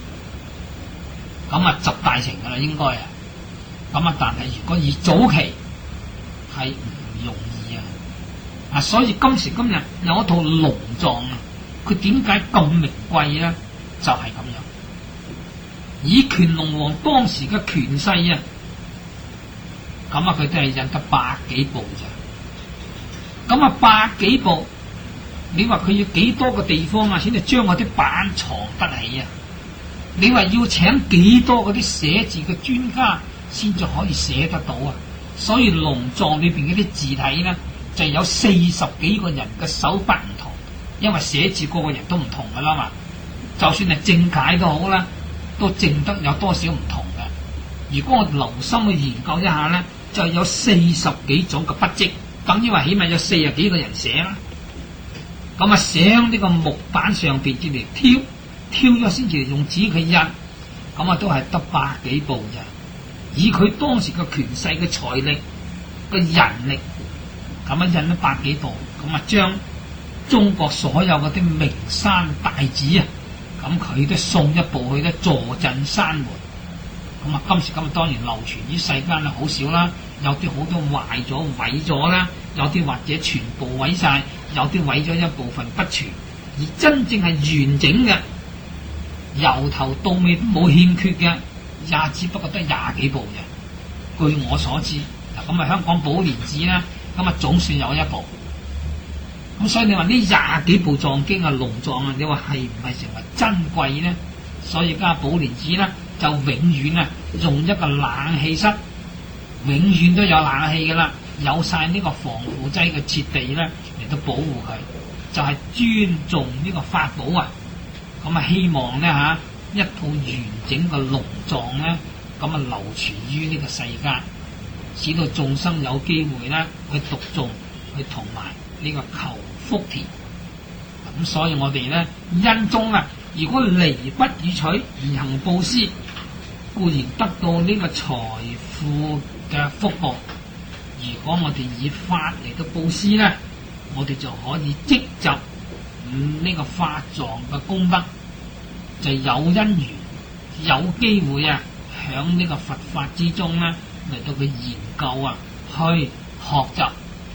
咁啊集大成噶啦，應該啊。咁啊，但係如果以早期係唔容易啊。所以今時今日有一套龍藏啊，佢點解咁名貴咧？就係咁樣，以乾隆王當時嘅權勢啊。咁啊，佢都係印得100幾部咋？咁啊，100幾部，你話佢要幾多個地方啊，先至將嗰啲板藏得起啊？你話要請幾多嗰啲寫字嘅專家先至可以寫得到啊？所以龍藏裏邊嗰啲字體咧，就有40幾個人嘅手筆唔同，因為寫字個個人都唔同噶啦嘛。就算係正解都好啦，都正得有多少唔同嘅。如果我留心去研究一下咧，就有40幾種嘅筆跡，等於話起碼有40幾個人寫啦。咁啊，寫喺呢個木板上邊至嚟挑咗先至用紙佢印，咁啊都係得100幾部咋。以佢當時嘅權勢嘅財力嘅人力，咁啊印咗100幾部，咁啊將中國所有嗰啲名山大寺啊，咁佢都送一部去咧坐鎮山門。咁啊，今時今日當然流傳於世間啊，好少啦。有啲好多壞咗、毀咗啦，有啲或者全部毀晒，有啲毀咗一部分不全。而真正係完整嘅，由頭到尾都冇欠缺嘅，也只不過得20幾部嘅。據我所知，嗱咁啊，香港寶蓮寺啦，咁啊總算有一部。咁所以你話呢20幾部藏經啊、龍藏啊，你話係唔係成為珍貴咧？所以而家寶蓮寺咧，就永遠啊用一個冷氣室，永遠都有冷氣噶啦，有晒呢個防腐劑嘅設備咧嚟到保護佢，就係尊重呢個法寶啊！咁啊希望咧一套完整嘅龍藏咧，咁啊流傳於呢個世間，使到眾生有機會咧去讀誦，去同埋呢個求福田。咁所以我哋咧因中啊，如果離不與取而行布施，固然得到呢個財富嘅福報。如果我哋以法嚟到布施咧，我哋就可以積集呢個法藏嘅功德，就有因緣有機會啊，響呢個佛法之中咧嚟到去研究啊，去學習。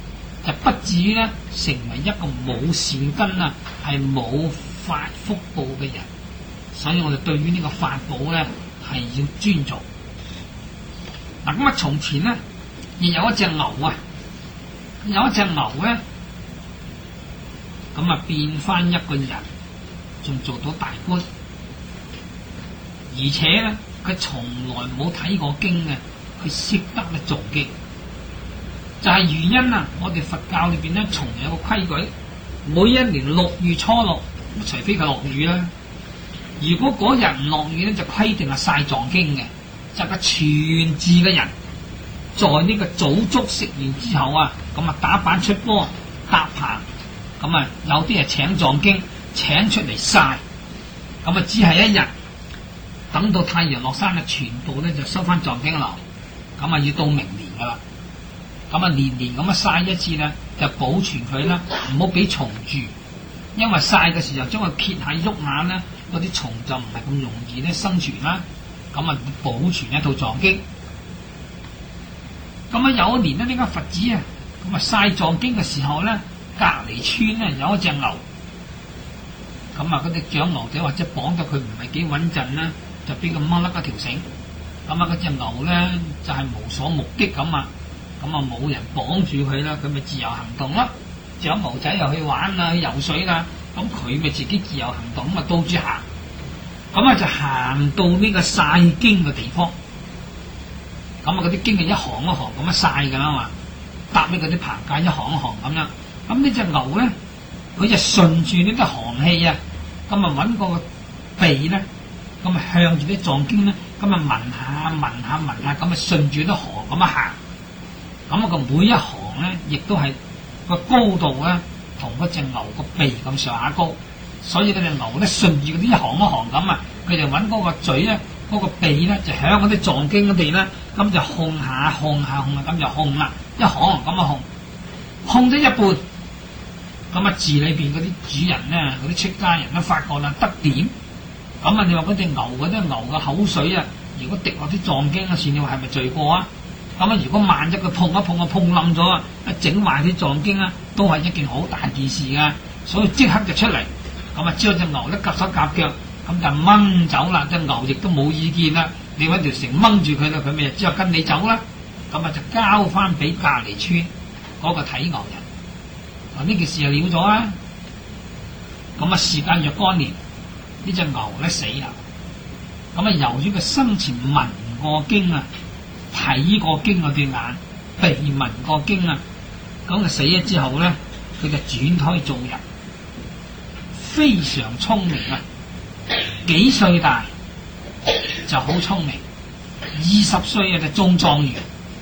就不至於咧成為一個冇善根啊，係冇發福報嘅人。所以我哋對於呢個法寶咧係要尊重。嗱，咁啊，從前咧亦有一隻牛啊，有一隻牛咧，咁啊變翻一個人，仲做到大官，而且咧佢從來冇睇過經嘅，佢識得咧誦經。就係原因啊！我哋佛教裏邊咧，從有個規矩，每一年6月初6，除非佢落雨啦。如果嗰日唔落雨咧，就規定係晒藏經嘅，就個全寺嘅人，在呢個早粥食完之後啊，咁啊打板出鍋搭棚，咁啊有啲係請藏經請出嚟晒，咁啊只係一日，等到太陽落山啊，全部咧就收翻藏經樓，咁啊要到明年噶啦。咁啊，年年咁啊曬一次咧，就保存佢啦，唔好俾蟲住。因為曬嘅時候將佢揭下喐下咧，嗰啲蟲就唔係咁容易咧生存啦。咁啊，保存一套藏經。咁啊，有一年咧，呢個佛子啊，咁啊曬藏經嘅時候咧，隔離村咧有一隻牛。咁啊，嗰啲長牛仔或者綁到佢唔係幾穩陣啦，就俾佢掹甩一條繩。咁啊，嗰隻牛咧就係無所目擊咁啊。咁啊冇人綁住佢啦，佢咪自由行動咯。長毛仔又去玩啊，去游水啦，咁佢咪自己自由行動，咁啊到處行。咁啊就行到呢個晒經嘅地方。咁啊嗰啲經係一行一行咁樣晒噶啦嘛，搭呢嗰啲棚架一行一行咁樣。咁呢隻牛咧，佢就順住呢啲行氣啊，咁啊揾個鼻咧，咁啊向住啲藏經咧，咁啊聞下聞下聞下，咁啊順住啲行咁啊行。咁啊個每一行咧，亦都係個高度咧，同嗰隻牛個鼻咁上下高，所以嗰隻牛咧順住嗰啲一行一行咁啊，佢就揾嗰個嘴咧，嗰個鼻咧就響嗰啲藏經嗰地咧，咁就控下控下控下，咁就控啦，一行咁啊控咗一半，咁啊寺裏邊嗰啲主人咧，嗰啲出家人都發覺啦得點，咁啊你話嗰隻牛嗰啲牛嘅口水啊，如果滴落啲藏經嘅時，你話係咪罪過啊？咁啊！如果萬一佢碰一碰啊，碰冧咗啊，一整壞啲藏經啊，都係一件好大件事噶。所以即刻就出嚟，咁啊將隻牛咧夾手夾腳，咁就掹走啦。隻牛亦都冇意見啦，你揾條繩掹住佢啦，佢咪之後跟你走啦。咁啊就交翻俾隔離村嗰個睇牛人。啊呢件事就了咗啊！咁啊時間若干年，呢隻牛咧死啦。咁啊由於佢生前聞過經啊。睇過經嗰對眼，被聞過經啊，咁佢死咗之後咧，佢就轉胎做人，非常聰明啊！幾歲大就好聰明，20歲啊就中狀元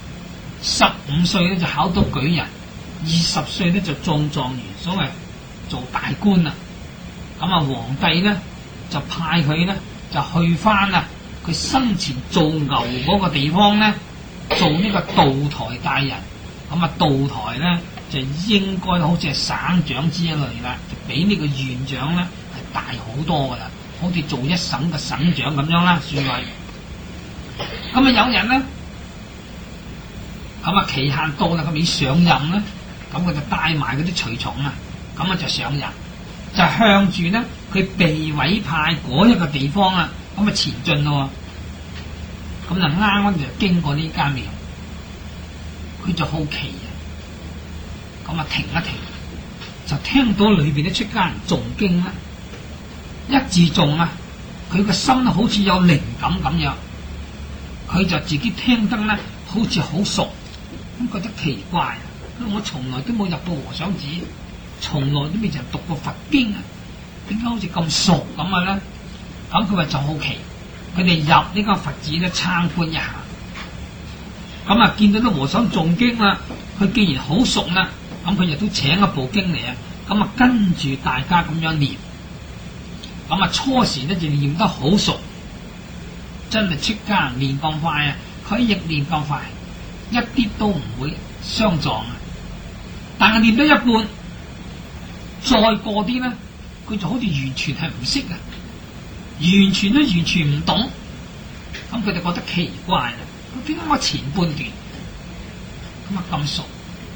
，15歲咧就考到舉人，20歲咧就中狀元，所謂做大官啊！咁啊皇帝咧就派佢咧就去翻啊！佢生前做牛嗰個地方咧，做呢個道台大人，咁啊道台咧就應該好似係省長之類啦，就比呢個縣長咧係大好多噶啦，好似做一省嘅省長咁樣啦，算係。咁啊有人咧，咁啊期限到啦，佢未上任咧，咁佢就帶埋嗰啲隨從啊，咁啊就上任，就向住咧佢被委派嗰一個地方啊。咁啊前進咯，咁就啱啱就經過呢間廟，佢就好奇啊，咁啊停一停，就聽到裏邊啲出家人誦經啦，一字誦啊，佢個心好似有靈感咁樣，佢就自己聽得咧好似好熟，咁覺得奇怪啊，我從來都冇入過和尚寺，從來都未曾讀過佛經啊，點解好似咁熟咁嘅咧？咁佢話就好奇，佢哋入呢個佛寺咧參觀一下，咁啊見到啲和尚誦經啦，佢既然好熟啦，咁佢亦都請一部經嚟啊，咁啊跟住大家咁樣念，咁啊初時咧就念得好熟，真係出家人念咁快啊，佢亦念咁快，一啲都唔會相撞啊，但係念到一半，再過啲咧，佢就好似完全係唔識啊。完全唔懂，咁佢哋覺得奇怪啦。點解我前半段咁啊咁熟，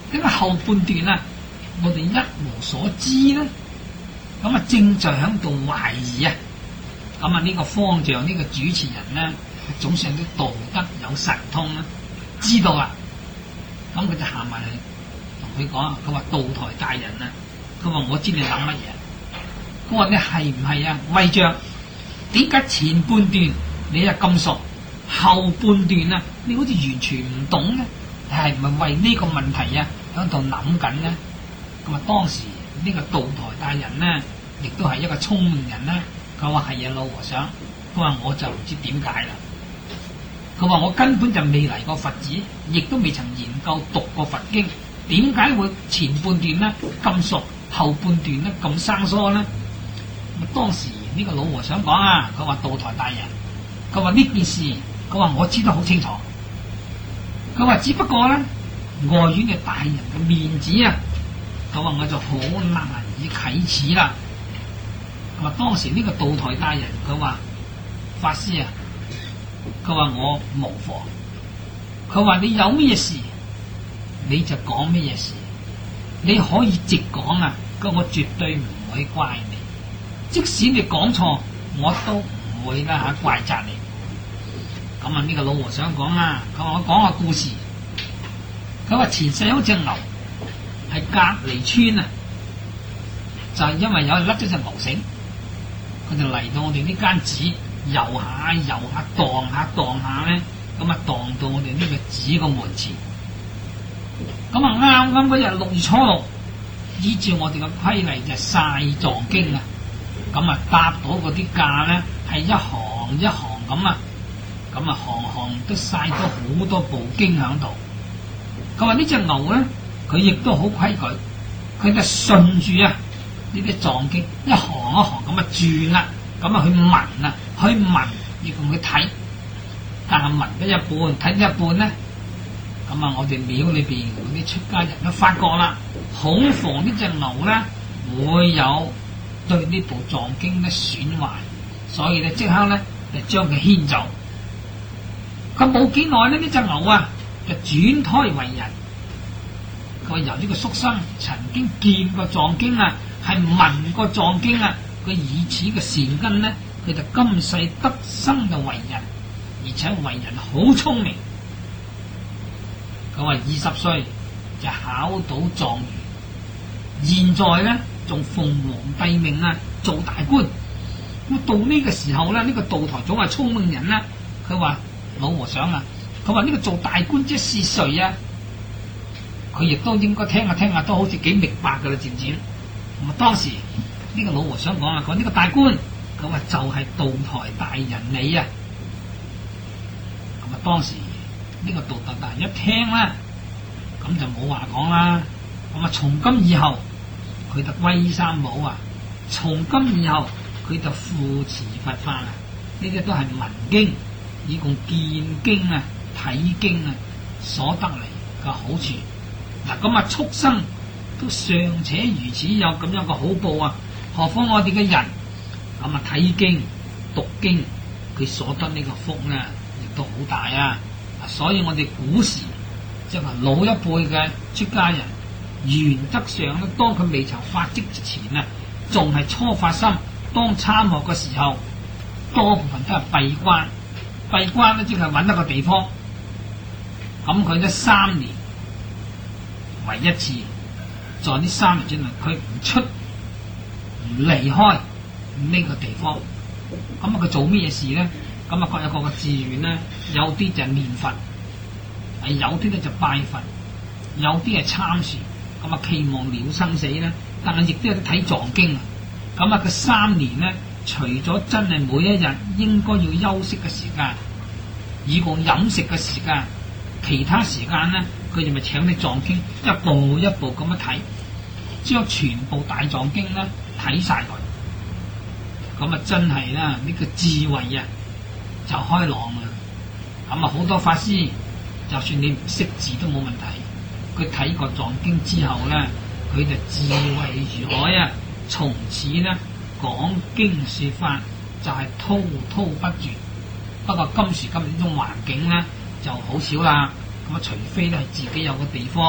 點解後半段啊，我哋一無所知咧？咁啊，正在響度懷疑啊！咁啊，呢個方丈呢個主持人咧，總算啲道德有神通啦，知道啦。咁佢就行埋去同佢講，佢話道台大人啊，佢話我知你諗乜嘢。佢話你係唔係啊？為將點解前半段你又咁熟，後半段啊你好似完全唔懂咧？係唔係為呢個問題啊喺度諗緊咧？咁啊，當時呢個道台大人咧，亦都係一個聰明人咧。佢話係啊，老和尚。佢話我就唔知點解啦。佢話我根本就未嚟過佛寺，亦都未曾研究讀過佛經，點解會前半段咧咁熟，後半段咧咁生疏咧？咁當時呢個老和尚講啊，佢話道台大人，佢話呢件事，佢話我知得好清楚。佢話只不過咧，外院嘅大人嘅面子啊，佢話我就好難以啟齒啦。佢話當時呢個道台大人，佢話法師啊，佢話我無妨。佢話你有咩事，你就講咩事，你可以直講啊。佢話我絕對唔會怪你，即使你講錯，我都唔會啦怪責你。咁啊，呢個老和尚講啊，佢話我講個故事。佢話前世有隻牛係隔離村啊，就係因為有人甩咗隻牛繩，佢就嚟到我哋呢間寺遊下遊下蕩下咧，咁啊蕩到我哋呢個寺個門前。咁啊啱啱嗰日6月初6，依照我哋嘅規例就曬藏經啊，咁啊搭到嗰啲架咧係一行一行咁啊，咁啊行行都曬咗好多部經響度。佢話呢隻牛咧，佢亦都好規矩，佢就順住啊呢啲藏經一行一行咁啊轉啦，咁啊去聞啊，去聞亦同佢睇，但係聞咗一半，睇咗一半咧，咁啊我哋廟裏邊嗰啲出家人都發覺啦，恐防呢隻牛咧會有對呢部藏經咧損壞，所以咧即刻咧就將佢牽走。咁冇幾耐呢，呢隻牛啊就轉胎為人。佢話由呢個宿生曾經見過藏經啊，係聞過藏經啊，佢以此嘅善根咧，佢就今世得生就為人，而且為人好聰明。佢話20歲就考到狀元，現在咧仲奉皇帝命啊做大官。咁到呢個時候咧，呢個道台總係聰明人啦。佢話老和尚啊，佢話呢個做大官即是誰啊？佢亦都應該聽下都好似幾明白噶啦，漸漸。咁啊，當時呢個老和尚講啊，講呢個大官，佢話就係道台大人你啊。咁啊，當時呢個道台大人一聽啦，咁就冇話講啦。咁啊，從今以後佢就歸三寶啊，從今以後佢就扶持佛法啊。呢啲都係聞經，以共見經啊、睇經啊所得嚟嘅好處。嗱，咁啊，畜生都尚且如此有咁樣嘅好報啊，何況我哋嘅人咁啊睇經讀經，佢所得呢個福咧，亦都好大啊！所以我哋古時即係老一輩嘅出家人，原則上咧，當佢未曾發跡之前啊，仲係初發心，當參學嘅時候，多部分都係閉關，閉關咧即係揾一個地方，咁佢咧3年為一次，在呢3年之內，佢唔出唔離開呢個地方。咁啊，佢做咩事咧？咁啊，各有各嘅志願咧。有啲就係念佛，有啲咧就拜佛，有啲係參禪。咁啊，期望了生死咧，但係亦都有啲睇藏經啊。咁啊，佢3年咧，除咗真係每一日應該要休息嘅時間，以共飲食嘅時間，其他時間咧，佢哋咪請啲藏經一步一步咁樣睇，將全部大藏經咧睇晒佢。咁啊，真係啦，呢個智慧啊就開朗啦。咁啊，好多法師，就算你唔識字都冇問題。佢睇過藏經之後咧，佢就智慧如海啊！從此咧講經說法就係滔滔不絕。不過今時今日呢種環境咧就好少啦。咁啊，除非咧係自己有個地方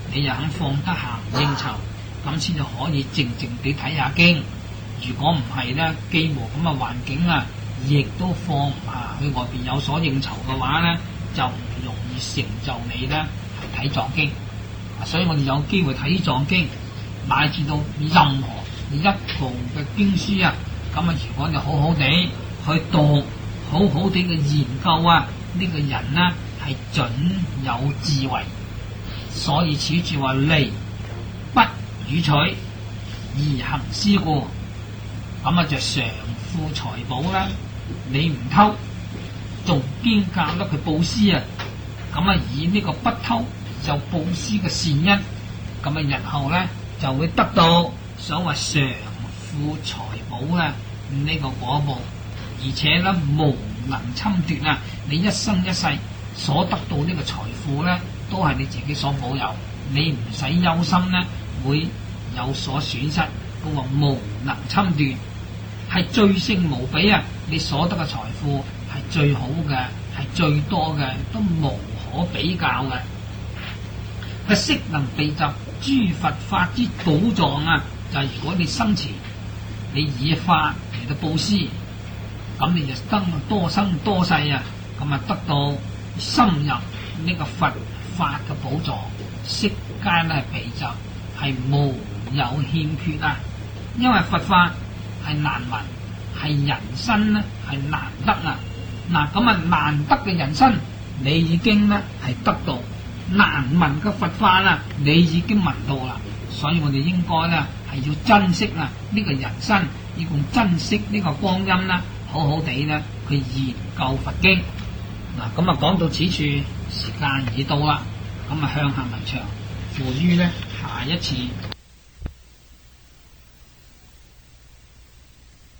你又肯放得下唔應酬，咁先至可以靜靜地睇下經。如果唔係咧，既無咁嘅環境啊，亦都放唔下去外邊有所應酬嘅話咧，就唔容易成就你咧係睇藏經。所以我哋有機會睇藏經，乃至到任何一部嘅經書啊，咁啊，如果你好好地去讀，好好地嘅研究啊，呢個人呢係準有智慧。所以此處話離不與取而行施故，咁啊就常富財寶啦。你唔偷，仲兼教得佢布施啊，咁啊以呢個不偷就布施嘅善因，咁啊日後咧就會得到所謂常富財寶啦呢個果報，而且咧無能侵奪啊！你一生一世所得到呢個財富咧，都係你自己所保有，你唔使憂心咧會有所損失。佢話無能侵奪係最勝無比啊！你所得嘅財富係最好嘅，係最多嘅，都無可比較嘅。佢悉能備集諸佛法之寶藏啊！就係如果你生前你以法嚟到布施，咁你就得多生多世啊！咁啊得到深入呢個佛法嘅寶藏，悉皆咧係備集，係無有欠缺啊！因為佛法係難聞，係人身咧係難得啊！嗱咁啊難得嘅人身，你已經咧係得到；難聞嘅佛法啊，你已經聞到啦。所以我哋應該咧係要珍惜啊呢個人身，要用珍惜呢個光陰啦，好好地咧去研究佛經。嗱咁啊講到此處，時間已到啦，咁啊向下文長，付於咧下一次。